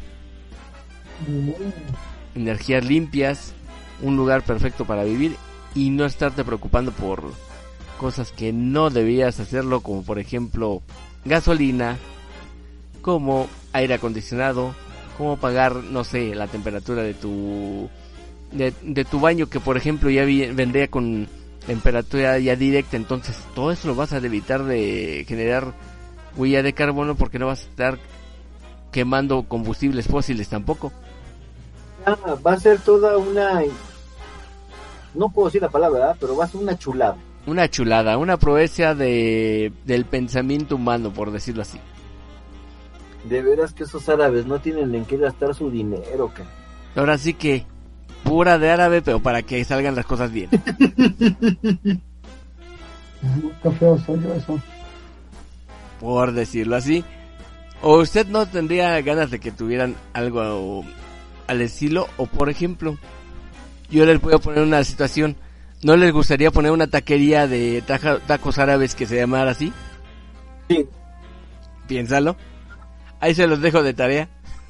Energías limpias, un lugar perfecto para vivir y no estarte preocupando por cosas que no debías hacerlo, como por ejemplo gasolina, como aire acondicionado, como pagar, no sé, la temperatura de tu de, de tu baño, que por ejemplo ya vi, vendría con temperatura ya directa. Entonces todo eso lo vas a evitar de generar huella de carbono, porque no vas a estar quemando combustibles fósiles tampoco. Ah, va a ser toda una... No puedo decir la palabra, ¿verdad? Pero va a ser una chulada. Una chulada, una proeza de del pensamiento humano, por decirlo así. De veras que esos árabes no tienen en qué gastar su dinero, cara. Ahora sí que pura de árabe, pero para que salgan las cosas bien. Qué feo soy yo eso. Por decirlo así. ¿O usted no tendría ganas de que tuvieran algo al estilo? O por ejemplo, yo les voy a poner una situación. ¿No les gustaría poner una taquería de taja, tacos árabes que se llamara así? Sí. Piénsalo. Ahí se los dejo de tarea.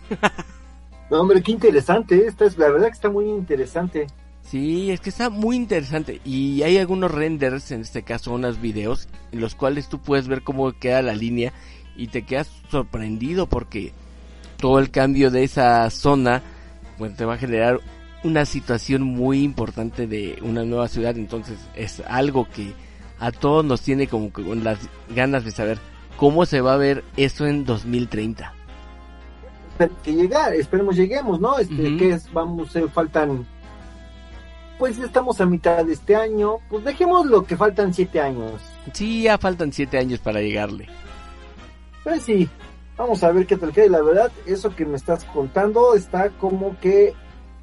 No, hombre, qué interesante. Esta es, la verdad que está muy interesante. Sí, es que está muy interesante. Y hay algunos renders, en este caso unos videos, en los cuales tú puedes ver cómo queda la línea y te quedas sorprendido, porque todo el cambio de esa zona pues te va a generar una situación muy importante de una nueva ciudad. Entonces es algo que a todos nos tiene como que con las ganas de saber cómo se va a ver eso en dos mil treinta. Que llegar, esperemos lleguemos, ¿no? Este, Uh-huh. que es, vamos, eh, faltan, pues estamos a mitad de este año, pues dejemos lo que faltan siete años. Sí, ya faltan siete años para llegarle. Pues sí, vamos a ver qué tal queda. Y la verdad, eso que me estás contando está como que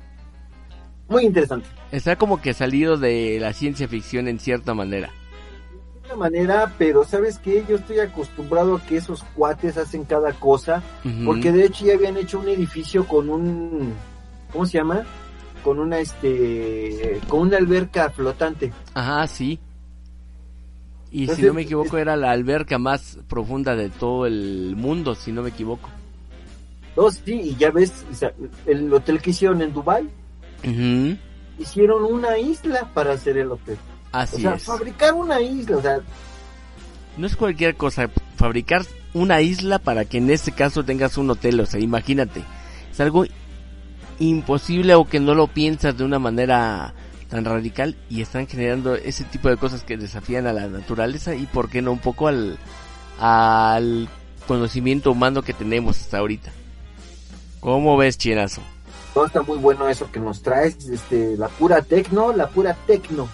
muy interesante. Está como que salido de la ciencia ficción en cierta manera. De una manera, pero ¿sabes qué? Yo estoy acostumbrado a que esos cuates hacen cada cosa, Uh-huh. porque de hecho ya habían hecho un edificio con un, ¿cómo se llama? Con una, este, con una alberca flotante. Ajá, sí. Y Entonces, si no me equivoco es- era la alberca más profunda de todo el mundo, si no me equivoco. No, sí, y ya ves, o sea, el hotel que hicieron en Dubai, Uh-huh. hicieron una isla para hacer el hotel. Así O sea, es. fabricar una isla, o sea, No es cualquier cosa fabricar una isla para que en este caso tengas un hotel. O sea, imagínate, es algo imposible, o que no lo piensas de una manera tan radical, y están generando ese tipo de cosas que desafían a la naturaleza y por qué no un poco al al conocimiento humano que tenemos hasta ahorita. ¿Cómo ves, chinazo? todo está muy bueno eso que nos traes, este, la pura tecno, la pura tecno.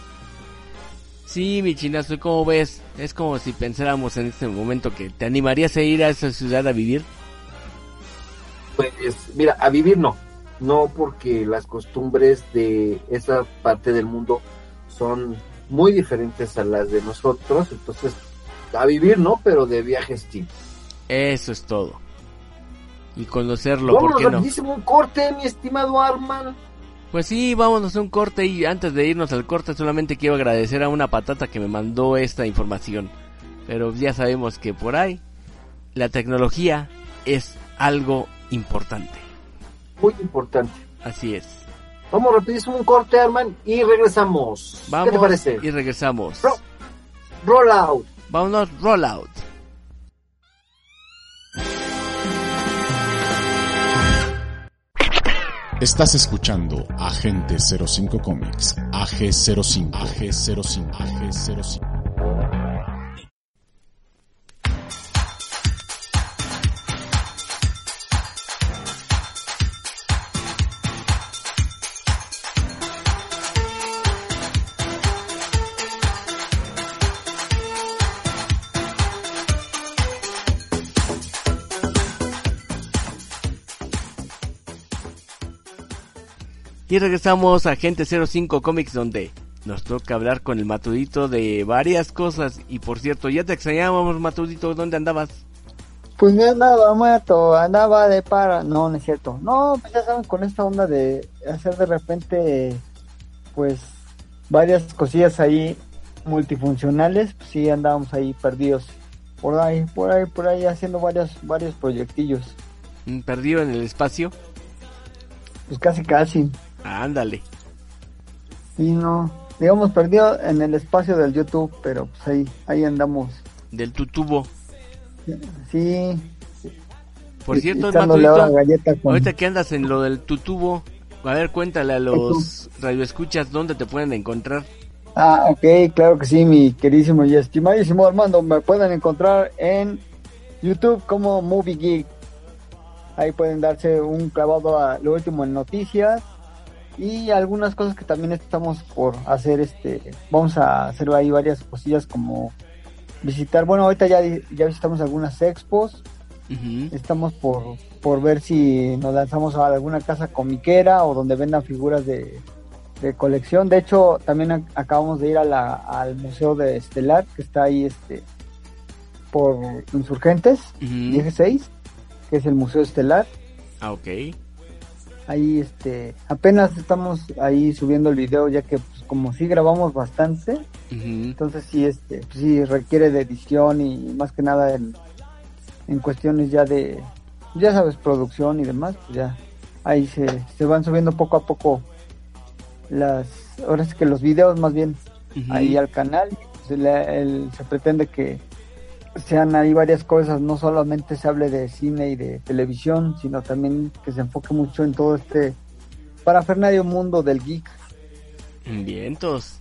Sí, mi chinazo, ¿cómo ves? Es como si pensáramos en este momento que te animarías a ir a esa ciudad a vivir. Pues, mira, a vivir no, no, porque las costumbres de esa parte del mundo son muy diferentes a las de nosotros, entonces, a vivir no, pero de viajes sí. Eso es todo. Y conocerlo, ¿por Vámonos qué no? rapidísimo un corte, mi estimado Arman. Pues sí, vámonos a un corte, y antes de irnos al corte solamente quiero agradecer a una patata que me mandó esta información. Pero ya sabemos que por ahí la tecnología es algo importante. Muy importante. Así es. Vamos rapidísimo un corte, Arman, y regresamos. Vamos ¿Qué te parece? y regresamos. Ro- roll out. Vámonos, roll out. Estás escuchando Agente cero cinco Comics, A G cero cinco, A G cero cinco, A G cero cinco. Y regresamos a Agente cero cinco Comics, donde nos toca hablar con el Matudito de varias cosas. Y por cierto, ya te extrañábamos, Matudito, ¿dónde andabas? Pues me andaba muerto, andaba de para... No, no es cierto. No, pues ya saben, con esta onda de hacer de repente, pues, varias cosillas ahí multifuncionales, pues sí andábamos ahí perdidos. Por ahí, por ahí, por ahí, haciendo varios, varios proyectillos. ¿Perdido en el espacio? Pues casi, casi. Ándale. Sí, no, digamos perdido en el espacio del YouTube, pero pues ahí, ahí andamos. Del tutubo. Sí. Por cierto, echándole ahora galleta con... ahorita que andas en lo del tutubo, a ver, cuéntale a los radioescuchas dónde te pueden encontrar. Ah, ok, claro que sí, mi queridísimo y estimadísimo Armando. Me pueden encontrar en YouTube como Movie Geek. Ahí pueden darse un clavado a lo último en noticias y algunas cosas que también estamos por hacer. Este, vamos a hacer ahí varias cosillas como visitar. Bueno, ahorita ya, ya visitamos algunas expos. Uh-huh. Estamos por, por ver si nos lanzamos a alguna casa comiquera o donde vendan figuras de, de colección. De hecho, también a, acabamos de ir a la, al museo de Estelar, que está ahí este por Insurgentes, uh-huh. dieciséis, que es el Museo Estelar. Ah, ok. Ahí este apenas estamos ahí subiendo el video, ya que pues como sí grabamos bastante, uh-huh. entonces sí este pues, sí requiere de edición y más que nada en, en cuestiones ya de, ya sabes, producción y demás, pues ya ahí se, se van subiendo poco a poco las, ahora sí que los videos más bien, uh-huh. ahí al canal. Pues el, el, se pretende que sean ahí varias cosas, no solamente se hable de cine y de televisión, sino también que se enfoque mucho en todo este parafernario mundo del geek. Vientos.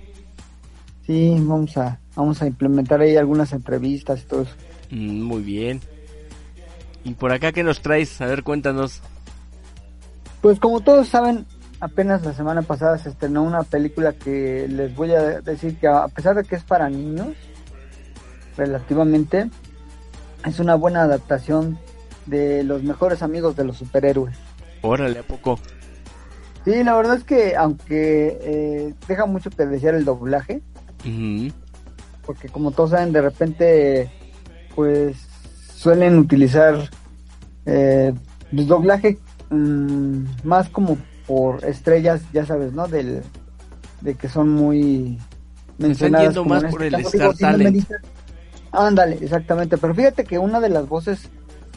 Sí, vamos a vamos a implementar ahí algunas entrevistas y todo eso. Mm, muy bien. ¿Y por acá qué nos traes? A ver, cuéntanos. Pues como todos saben, apenas la semana pasada se estrenó una película que les voy a decir que a pesar de que es para niños, relativamente, es una buena adaptación de Los Mejores Amigos de los Superhéroes. Órale, ¿a poco? Sí, la verdad es que aunque eh, deja mucho que desear el doblaje, uh-huh. porque como todos saben, de repente pues suelen utilizar eh, el doblaje mmm, más como por estrellas, ya sabes, ¿no? Del, de que son muy mencionadas. Están yendo más por este el Star Talent. Ándale, exactamente, pero fíjate que una de las voces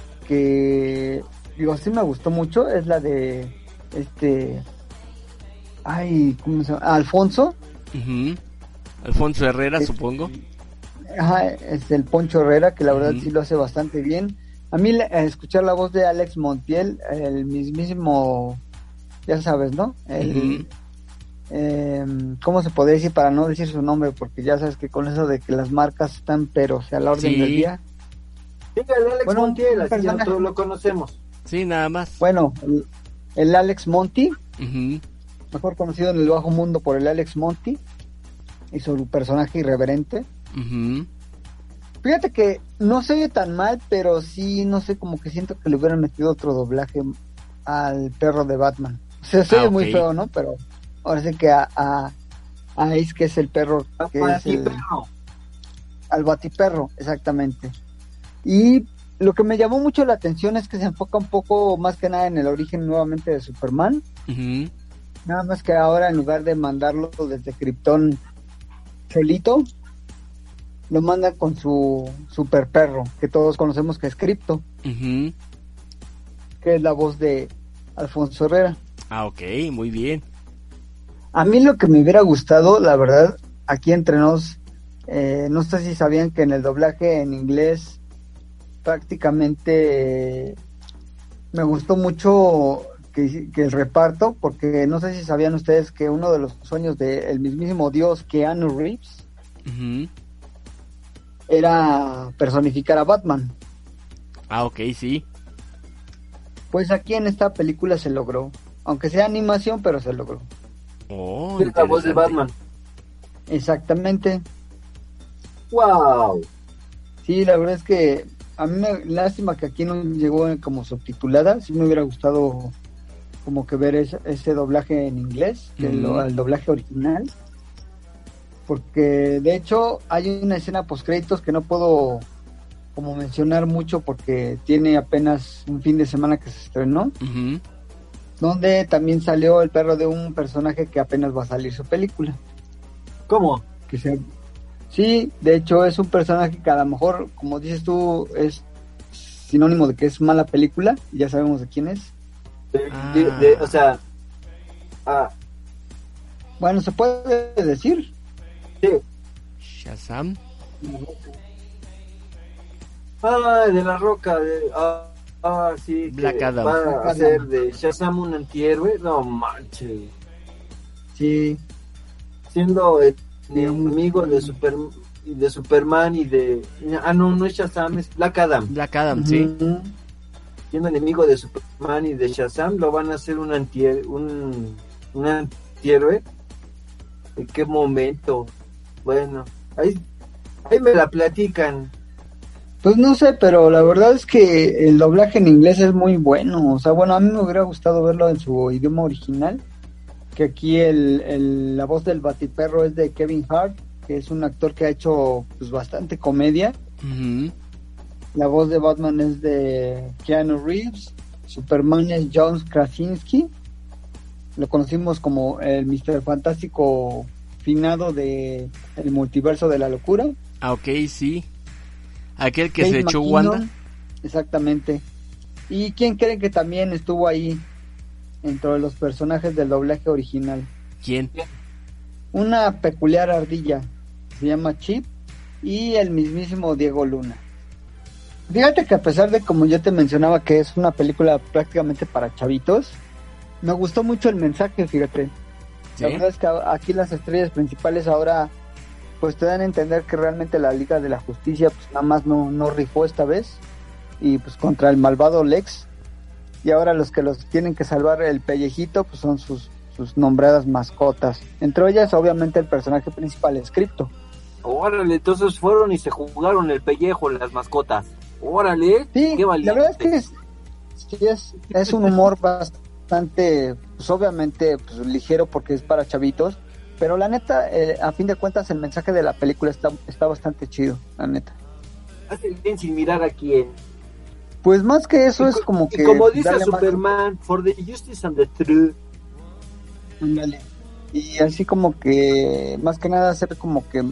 que, digo, sí me gustó mucho es la de este, ay, ¿cómo se llama? Alfonso. Uh-huh. Alfonso Herrera, es, supongo. Ajá, es el Poncho Herrera, que la verdad uh-huh. sí lo hace bastante bien. A mí escuchar la voz de Alex Montiel, el mismísimo, ya sabes, ¿no? El... Uh-huh. Eh, ¿cómo se podría decir para no decir su nombre? Porque ya sabes que con eso de que las marcas están, pero o sea, a la orden sí. del día. Sí, el Alex bueno, Montiel, así ya todos lo conocemos. Sí, nada más. Bueno, el, el Alex Monty, uh-huh. mejor conocido en el bajo mundo por el Alex Monty, y su personaje irreverente. Uh-huh. Fíjate que no se oye tan mal, pero sí, no sé, como que siento que le hubieran metido otro doblaje al perro de Batman. O sea, se oye ah, okay. muy feo, ¿no? Pero ahora sí que a, a, a Ace, que es el perro, que al es el, al batiperro, exactamente. Y lo que me llamó mucho la atención es que se enfoca un poco más que nada en el origen nuevamente de Superman. Uh-huh. Nada más que ahora en lugar de mandarlo desde Krypton solito, lo mandan con su super perro, que todos conocemos que es Krypto, uh-huh. que es la voz de Alfonso Herrera. Ah, ok, muy bien. A mí lo que me hubiera gustado, la verdad, aquí entre nos, eh, no sé si sabían que en el doblaje en inglés prácticamente eh, me gustó mucho que, que el reparto, porque no sé si sabían ustedes que uno de los sueños del mismísimo Dios, Keanu Reeves, uh-huh. era personificar a Batman. Ah, ok, sí. Pues aquí en esta película se logró, aunque sea animación, pero se logró. Oh, es la voz de Batman. Exactamente. Wow. Sí, la verdad es que a mí me lástima que aquí no llegó como subtitulada. Sí me hubiera gustado como que ver ese, ese doblaje en inglés, que Ujú. lo, el doblaje original, porque de hecho hay una escena post créditos que no puedo como mencionar mucho porque tiene apenas un fin de semana que se estrenó, Ujú. donde también salió el perro de un personaje que apenas va a salir su película. ¿Cómo? Que se... Sí, de hecho es un personaje que a lo mejor, como dices tú, es sinónimo de que es mala película, ya sabemos de quién es. De- Ah. de- de- o sea, ah, Bueno, se puede decir. sí. Shazam. Ah, de la roca, de, ah, ah, sí, Black que Adam. va Black a ser Adam. de Shazam un antihéroe, no manches, Sí, siendo el Sí, un- enemigo de Super, de Superman y de, ah no, no es Shazam, es Black Adam, Black Adam, sí. Ujú. siendo enemigo de Superman y de Shazam, lo van a hacer un antihéroe, un, un antihéroe, ¿en qué momento? Bueno, ahí, ahí me la platican. Pues no sé, pero la verdad es que el doblaje en inglés es muy bueno. O sea, bueno, a mí me hubiera gustado verlo en su idioma original. Que aquí el, el- la voz del Batiperro es de Kevin Hart, que es un actor que ha hecho pues bastante comedia. Ujú. La voz de Batman es de Keanu Reeves. Superman es John Krasinski. Lo conocimos como el mister Fantástico finado de El Multiverso de la Locura. Ah, ok, sí. Aquel que Kate se echó McKinnon, Wanda. Exactamente. ¿Y quién creen que también estuvo ahí entre los personajes del doblaje original? ¿Quién? Una peculiar ardilla, se llama Chip, y el mismísimo Diego Luna. Fíjate que a pesar de, como yo te mencionaba, que es una película prácticamente para chavitos, me gustó mucho el mensaje, fíjate. ¿Sí? La verdad es que a- aquí las estrellas principales ahora pues te dan a entender que realmente la Liga de la Justicia pues nada más no, no rifó esta vez, y pues contra el malvado Lex, y ahora los que los tienen que salvar el pellejito pues son sus, sus nombradas mascotas, entre ellas obviamente el personaje principal es Crypto. Órale, entonces fueron y se jugaron el pellejo las mascotas. Órale, Sí, qué valiente. la verdad es que es, sí es, es un humor bastante, pues obviamente pues, ligero porque es para chavitos, pero la neta, eh, a fin de cuentas el mensaje de la película está, está bastante chido, la neta. Hacen bien sin mirar a quién. Pues más que eso Y es co- como y que... como dice darle más- Superman, for the justice and the truth. Ándale. Y así como que, más que nada hacer como que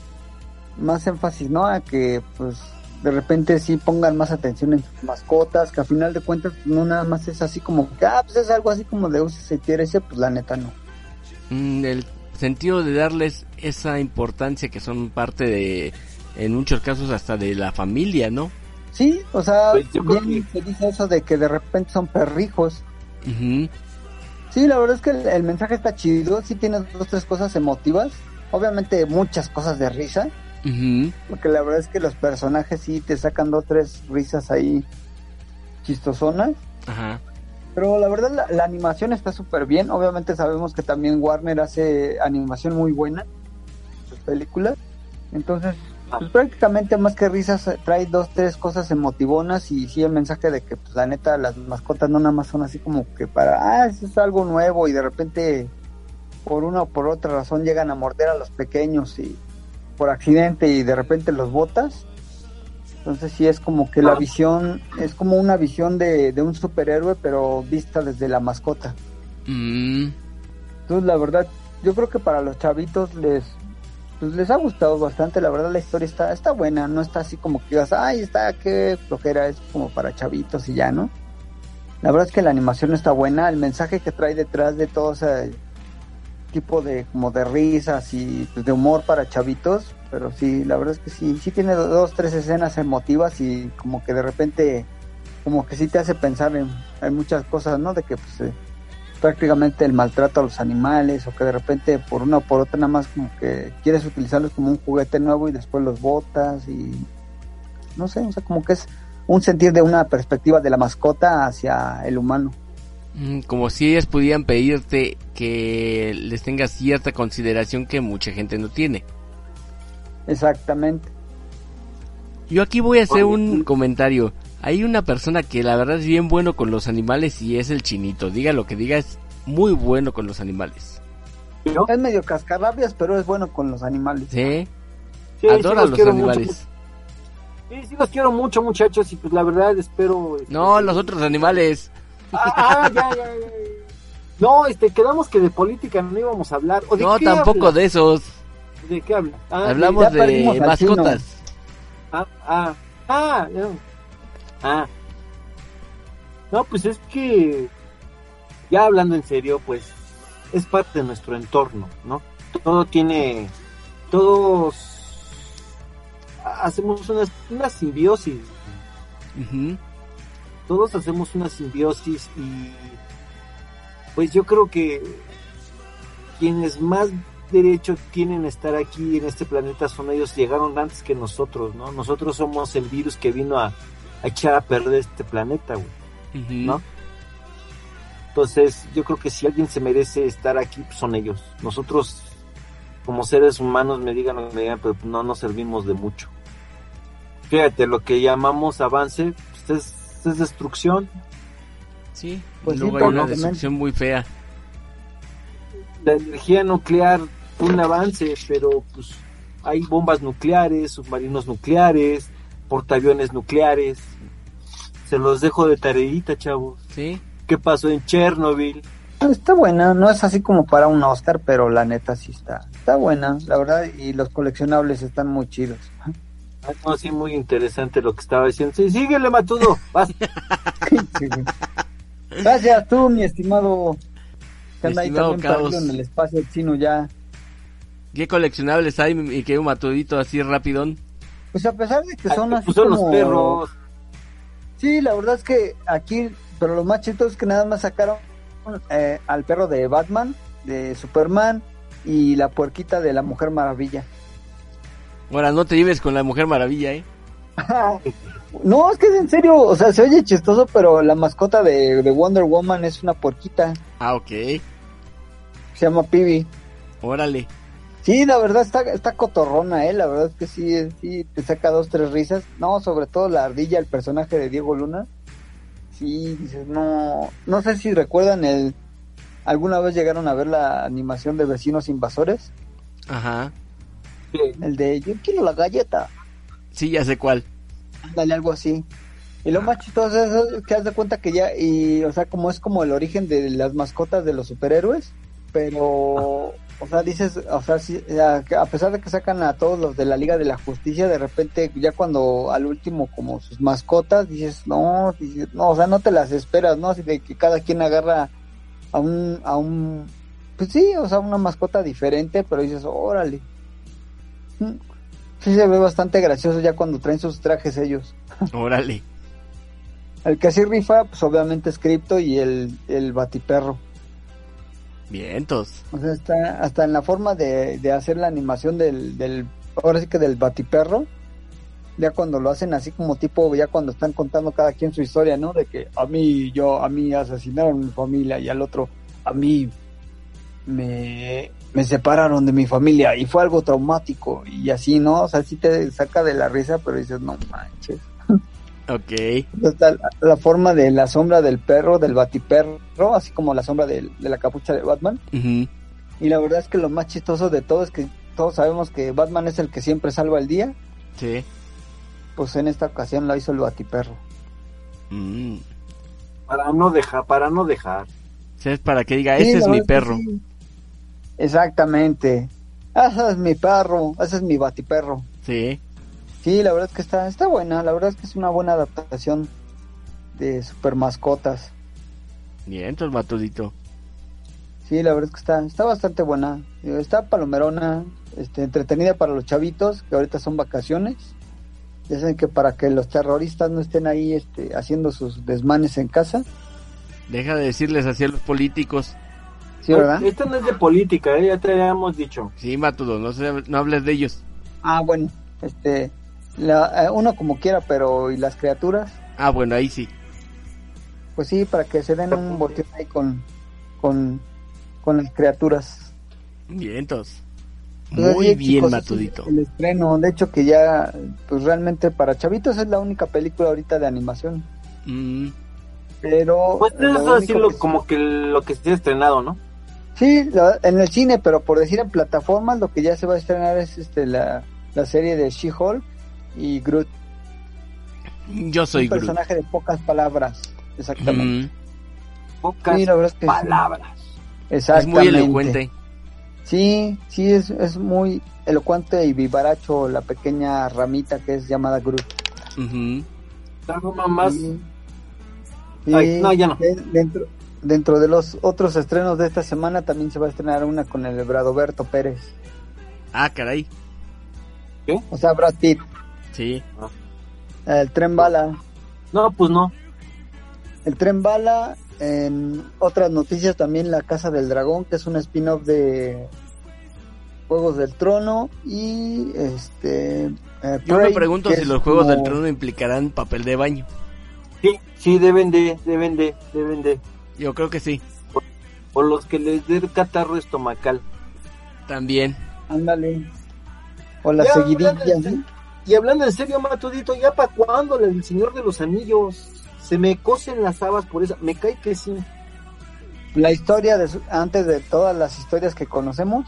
más énfasis, ¿no? A que pues de repente sí pongan más atención en sus mascotas, que a final de cuentas pues, no nada más es así como que, ah, pues es algo así como de use y ese, pues la neta no. Mm, el sentido de darles esa importancia que son parte de, en muchos casos hasta de la familia, ¿no? Sí, o sea, Pues yo creo bien se dice eso de que de repente son perrijos. Ujú. Sí, la verdad es que el, el mensaje está chido, sí tiene dos, tres cosas emotivas, obviamente muchas cosas de risa, Ujú. porque la verdad es que los personajes sí te sacan dos, tres risas ahí chistosonas, Ajá. pero la verdad la, la animación está súper bien, obviamente sabemos que también Warner hace animación muy buena en sus películas, entonces pues prácticamente más que risas eh, trae dos, tres cosas emotivonas y sí el mensaje de que pues la neta las mascotas no nada más son así como que para, ah, eso es algo nuevo y de repente por una o por otra razón llegan a morder a los pequeños y por accidente y de repente los botas. Entonces sí es como que la visión, es como una visión de, de un superhéroe pero vista desde la mascota. Mm. Entonces la verdad, yo creo que para los chavitos les pues les ha gustado bastante, la verdad la historia está está buena, no está así como que digas, ay, está, qué flojera, es como para chavitos y ya, ¿no? La verdad es que la animación está buena, el mensaje que trae detrás de todo ese tipo de como de risas y pues, de humor para chavitos, pero sí, la verdad es que sí, sí tiene dos, tres escenas emotivas y como que de repente, como que sí te hace pensar en, en muchas cosas, ¿no? De que pues eh, prácticamente el maltrato a los animales o que de repente por una o por otra nada más como que quieres utilizarlos como un juguete nuevo y después los botas y no sé, o sea, como que es un sentir de una perspectiva de la mascota hacia el humano. Mm, Como si ellas pudieran pedirte que les tengas cierta consideración que mucha gente no tiene. Exactamente. Yo aquí voy a hacer un comentario. Hay una persona que la verdad es bien bueno con los animales y es el Chinito. Diga lo que diga, es muy bueno con los animales. ¿No? Es medio cascarrabias, pero es bueno con los animales. Sí, Sí, adora sí los quiero animales. mucho. Sí, sí los quiero mucho, muchachos, y pues la verdad espero... este, No, los otros animales. Ah, ah, ya, ya, ya. No, este, quedamos que de política no íbamos a hablar. ¿O de No, qué tampoco habla? de esos. ¿De qué habla? Ah, Hablamos ya perdimos de al mascotas. Ah, ah, ah, no. Ah. No, pues es que, ya hablando en serio, pues, es parte de nuestro entorno, ¿no? Todo tiene, todos hacemos una, una simbiosis, Ujú. todos hacemos una simbiosis y, pues yo creo que quienes más derecho tienen a estar aquí en este planeta son ellos, llegaron antes que nosotros, ¿no? Nosotros somos el virus que vino a, a echar a perder este planeta, güey, Ujú. ¿no? Entonces, yo creo que si alguien se merece estar aquí, pues son ellos. Nosotros, como seres humanos, me digan lo que me digan, pero no nos servimos de mucho. Fíjate, lo que llamamos avance, pues es, es destrucción. Sí, Pues luego sí, hay una probablemente. destrucción muy fea. La energía nuclear fue un avance, pero pues hay bombas nucleares, submarinos nucleares, portaaviones nucleares. Se los dejo de tareita, chavos. Sí, ¿Qué pasó en Chernobyl? Está buena, no es así como para un Oscar, pero la neta sí está. Está buena, la verdad, y los coleccionables están muy chidos. Ah, no, sí, muy interesante lo que estaba diciendo. Sí, síguele, Matudo. Vas. Sí, güey. Gracias tú, mi estimado. Que anda ahí Estimado también perdido Caos. en el espacio chino ya. ¿qué coleccionables hay y qué un matudito así rapidón? Pues a pesar de que Ah, son así pues son como... los perros. Sí, la verdad es que aquí, pero lo más chido es que nada más sacaron eh, al perro de Batman, de Superman y la puerquita de la Mujer Maravilla. Ahora no te lleves con la Mujer Maravilla, ¿eh? No, es que es en serio, o sea, se oye chistoso, pero la mascota de, de Wonder Woman es una puerquita, Ah, ok. se llama Pibi. Órale. Sí, la verdad está, está cotorrona, eh, la verdad es que sí, sí, te saca dos, tres risas. No, sobre todo la ardilla, el personaje de Diego Luna. Sí, dices, no, no sé si recuerdan el, alguna vez llegaron a ver la animación de Vecinos Invasores, Ajá. Sí. el de yo quiero la galleta, Sí, ya sé cuál. ándale, algo así. Y lo más chistoso es, es que haz de cuenta que ya, y, o sea, como es como el origen de las mascotas de los superhéroes, pero, o sea, dices, o sea, sí, a, a pesar de que sacan a todos los de la Liga de la Justicia, de repente, ya cuando al último, como sus mascotas, dices, no, dices, no, o sea, no te las esperas, ¿no? Así de que cada quien agarra a un, a un, pues sí, o sea, una mascota diferente, pero dices, órale. Mm. Sí se ve bastante gracioso ya cuando traen sus trajes ellos. Órale. El que sí rifa, pues obviamente es Crypto y el, el Batiperro. Vientos. O sea, está hasta en la forma de, de hacer la animación del, del, ahora sí que del Batiperro, ya cuando lo hacen así como tipo, ya cuando están contando cada quien su historia, ¿no? De que a mí, yo, a mí asesinaron mi familia y al otro, a mí me, me separaron de mi familia y fue algo traumático y así, ¿no? O sea, sí te saca de la risa, pero dices, no manches. Ok. Está la, la forma de la sombra del perro, del Batiperro, así como la sombra de, de la capucha de Batman. Ujú. Y la verdad es que lo más chistoso de todo es que todos sabemos que Batman es el que siempre salva el día. Sí. Pues en esta ocasión lo hizo el Batiperro. Mm. Para no dejar, para no dejar. ¿Sabes para qué diga? Sí, Ese la es mi verdad que perro. sí. Exactamente. Ese es mi perro, ese es mi Batiperro. Sí. Sí, la verdad es que está, está buena, la verdad es que es una buena adaptación de super mascotas. Vientos, matudito. Sí, la verdad es que está, está bastante buena. Está palomerona, este, entretenida para los chavitos, que ahorita son vacaciones. Ya saben que para que los terroristas no estén ahí este, haciendo sus desmanes en casa. Deja de decirles así a los políticos. ¿Sí, verdad? Esto no es de política, ¿eh? Ya te habíamos dicho. Sí, matudo, no, se, no hables de ellos. Ah, bueno, este, la, eh, uno como quiera, pero ¿y las criaturas? Ah, bueno, ahí sí. Pues sí, para que se den un botín ahí con, con, con las criaturas. Vientos. Pues Muy así, bien, chicos, Matudito. ese es el estreno, de hecho que ya, pues realmente para chavitos es la única película ahorita de animación. Mm, Pero Pues lo eso único decirlo que sí- como que lo que se ha estrenado, ¿no? Sí, la- en el cine, pero por decir en plataformas, lo que ya se va a estrenar es este la, la serie de She-Hulk y Groot. yo soy un Groot. personaje de pocas palabras, exactamente. Mm, Pocas Sí, la verdad es que sí. palabras. es muy Exactamente. elocuente. Sí, sí, es, es muy elocuente y vivaracho la pequeña ramita que es llamada Groot. Ujú. Algo más. Sí. Ay, Sí, no, ya no. de- dentro, dentro de los otros estrenos de esta semana también se va a estrenar una con el Bradoberto Pérez. Ah, caray. O sea, Brad Pitt. Sí. El Tren Bala. No, pues no. El Tren Bala. En otras noticias también La Casa del Dragón, que es un spin-off de Juegos del Trono. Y este... eh, Yo me Prey, pregunto que si es los Juegos como- del Trono implicarán papel de baño. Sí, sí, deben de, deben de, deben de. Yo creo que sí. O los que les dé catarro estomacal. También. Ándale. O la Ya, seguidilla. hablando en- Y hablando en serio, Matudito, ¿ya para cuándo el Señor de los Anillos? Se me cosen las habas por eso. Me cae que sí. La historia de su- antes de todas las historias que conocemos.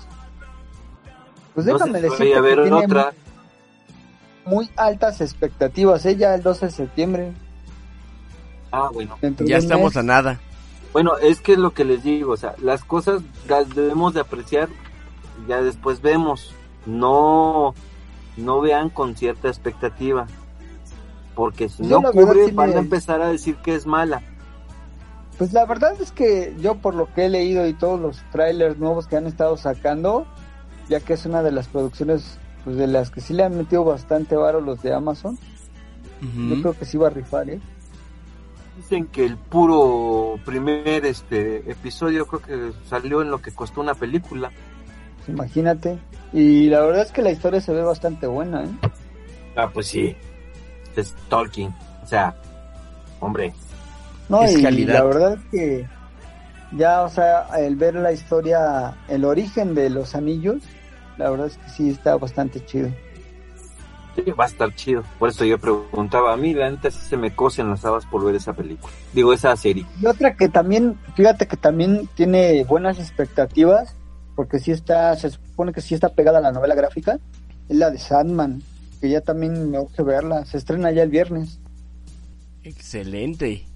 Pues No déjame sé si decirte vaya a ver que tiene otra. muy altas expectativas. Ella el doce de septiembre. Ah, bueno. dentro Ya de un estamos mes. a nada. Bueno, es que es lo que les digo, o sea, las cosas las debemos de apreciar, ya después vemos, no, no vean con cierta expectativa, porque si Yo no la verdad cubre sí van le- a empezar a decir que es mala. Pues la verdad es que yo por lo que he leído y todos los trailers nuevos que han estado sacando, ya que es una de las producciones pues de las que sí le han metido bastante varo los de Amazon, Ujú. yo creo que sí va a rifar, ¿eh? Dicen que el puro primer este episodio creo que salió en lo que costó una película. Imagínate. Y la verdad es que la historia se ve bastante buena, ¿eh? Ah, pues sí, es Tolkien, o sea, hombre, No, Es y calidad. la verdad es que ya, o sea, el ver la historia, el origen de los anillos, la verdad es que sí está bastante chido. sí, va a estar chido. Por eso yo preguntaba, a mí la neta sí se me cosen las habas por ver esa película, digo, esa serie. Y otra que también, fíjate que también tiene buenas expectativas, porque sí está, se supone que sí está pegada a la novela gráfica, es la de Sandman, que ya también me urge verla, se estrena ya el viernes. Excelente.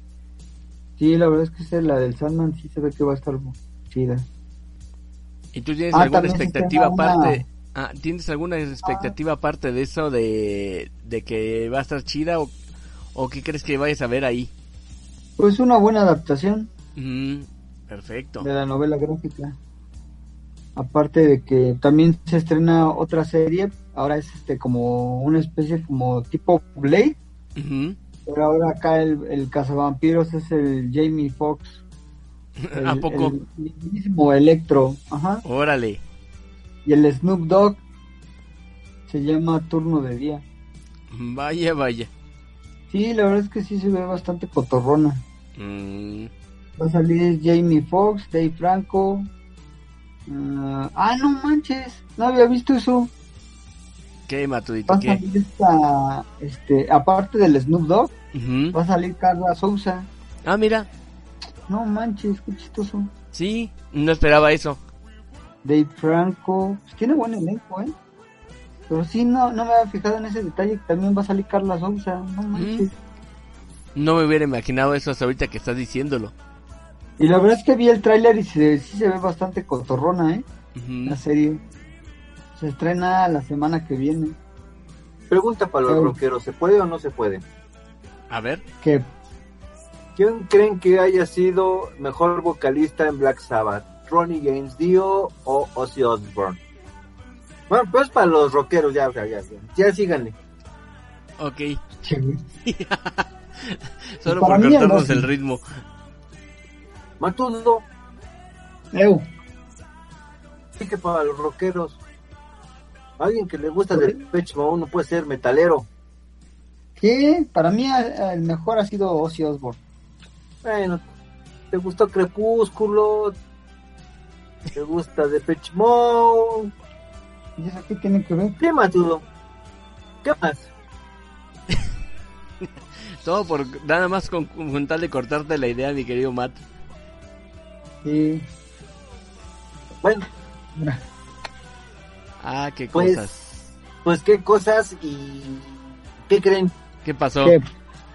Sí, la verdad es que esa, la del Sandman sí se ve que va a estar chida. ¿Y tú tienes Ah, alguna también se expectativa estrena una- aparte? Ah, ¿tienes alguna expectativa aparte de eso de, de que va a estar chida o, o qué crees que vayas a ver ahí? Pues una buena adaptación Mm, perfecto. de la novela gráfica. Aparte de que también se estrena otra serie, ahora es este como una especie como tipo Blade, Ujú. pero ahora acá el, el cazavampiros es el Jamie Foxx. El, ¿A poco? El mismo Electro, ajá. Órale. Y el Snoop Dogg se llama Turno de Día. Vaya, vaya. Sí, la verdad es que sí se ve bastante cotorrona. Mm, Va a salir Jamie Foxx, Dave Franco. ah, ah, no manches, no había visto eso. ¿Qué, Matudito? Va a ¿Qué? salir esta, este, aparte del Snoop Dogg, Ujú. va a salir Carla Souza. Ah, mira. No manches, qué chistoso. Sí, no esperaba eso. Dave Franco, pues tiene buen elenco, ¿eh? Pero sí, no, no me había fijado en ese detalle que también va a salir Carla Souza, no manches. No me hubiera imaginado eso hasta ahorita que estás diciéndolo. Y la verdad es que vi el tráiler y se, sí se ve bastante cotorrona, ¿eh? Ujú. La serie. Se estrena la semana que viene. Pregunta para los Sí. rockeros, ¿se puede o no se puede? A ver. Que ¿Quién creen que haya sido mejor vocalista en Black Sabbath? ¿Ronnie James Dio o Ozzy Osbourne? Bueno, pues para los rockeros, ya, ya, ya, ya, ya síganle. Ok. che, Solo Para por mí, cortarnos no, el sí. ritmo. Matudo, Eu, sí que para los rockeros. Alguien que le gusta del Depeche Mode no puede ser metalero. ¿qué? Para mí a- el mejor ha sido Ozzy Osbourne. Bueno, te gustó Crepúsculo, te gusta Depeche Mode, ¿Y eso qué tiene que ver? ¿Qué más, Tudo? ¿Qué más? Todo por nada más con, con tal de cortarte la idea, mi querido Matt. Sí. Bueno, Ah, qué Pues- cosas. pues qué cosas y ¿qué creen? ¿Qué pasó? ¿Qué?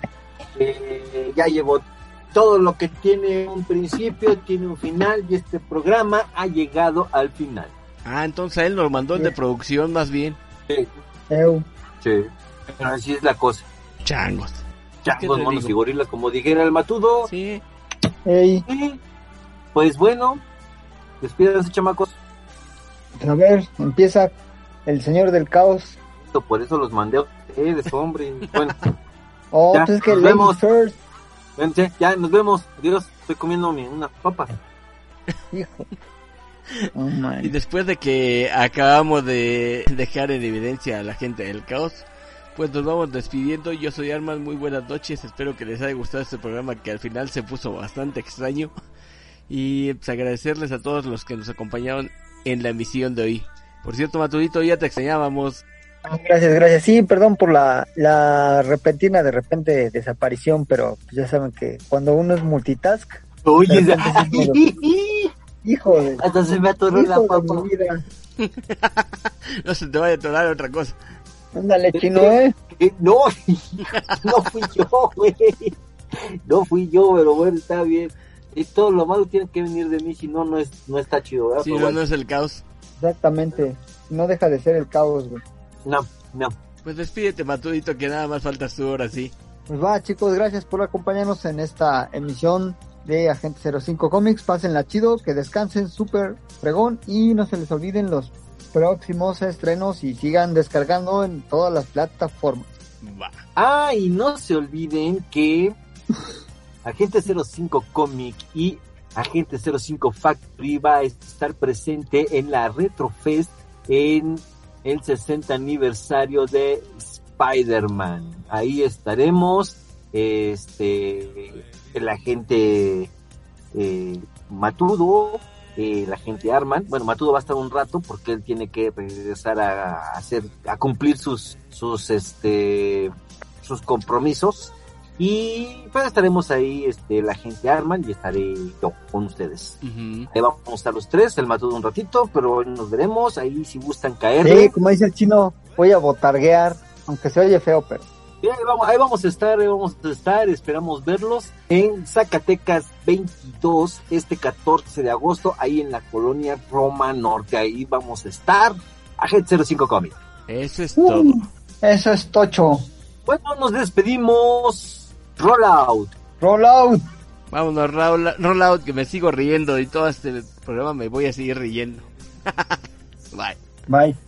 Eh, ya llevó todo lo que tiene un principio, tiene un final y este programa ha llegado al final. Ah, entonces él nos mandó el de producción más bien. Eu. Sí. Pero así es la cosa. Changos. Ya, ¿Qué pues te monos digo? y gorilas, como dijera el Matudo. Sí. Ey, Sí. Pues bueno, despídanse, chamacos. a ver, empieza el señor del caos. Por eso los mandé a ustedes, hombre. Bueno, Oh, Ya, pues es que nos ladies vemos. first. vente, ya nos vemos. Adiós, estoy comiéndome unas papas. Hijo. Oh, man. Y después de que acabamos de dejar en evidencia a la gente del caos, pues nos vamos despidiendo. Yo soy Arman, muy buenas noches. Espero que les haya gustado este programa que al final se puso bastante extraño. Y pues agradecerles a todos los que nos acompañaron en la emisión de hoy. Por cierto, Matudito, ya te extrañábamos. Gracias, gracias. Sí, perdón por la, la repentina de repente desaparición, pero pues ya saben que cuando uno es multitask, Oye, De repente sí hijo de, hasta se me atoró la hijo de papa. mi vida. No se te vaya a atorar otra cosa. Ándale, chino, ¿eh? Eh, No, no fui yo, güey. No fui yo, pero bueno, está bien. Y todo lo malo tiene que venir de mí, si no, no, es, no está chido, ¿verdad? Si Pero no, bueno. no es el caos. Exactamente. No deja de ser el caos, güey. No, no. Pues despídete, Matudito, que nada más faltas tú ahora sí. Pues va, chicos, gracias por acompañarnos en esta emisión de Agente cero cinco Comics. Pásenla chido, que descansen súper fregón y no se les olviden los próximos estrenos y sigan descargando en todas las plataformas. Va. Ah, y no se olviden que Agente cero cinco Comic y Agente cero cinco Factory va a estar presente en la Retrofest en el sesenta aniversario de Spider-Man. Ahí estaremos, este, el agente eh, Matudo, eh, el agente Arman. Bueno, Matudo va a estar un rato porque él tiene que regresar a, a hacer, a cumplir sus, sus, este, sus compromisos. Y pues estaremos ahí, este, la gente Arman y estaré yo con ustedes. Ujú. Ahí vamos a estar los tres, el Matudo un ratito, pero hoy nos veremos. Ahí si gustan Sí, caerle. como dice el chino, voy a botarguear, aunque se oye feo, pero Y ahí vamos, ahí vamos a estar, ahí vamos a estar, esperamos verlos en Zacatecas veintidós, este catorce de agosto, ahí en la colonia Roma Norte. Ahí vamos a estar, Agente cero cinco Comic. Eso es Uh. todo. eso es tocho. Bueno, nos despedimos. Roll out. Roll out. Vámonos, roll, roll out, que me sigo riendo y todo este programa me voy a seguir riendo. Bye. Bye.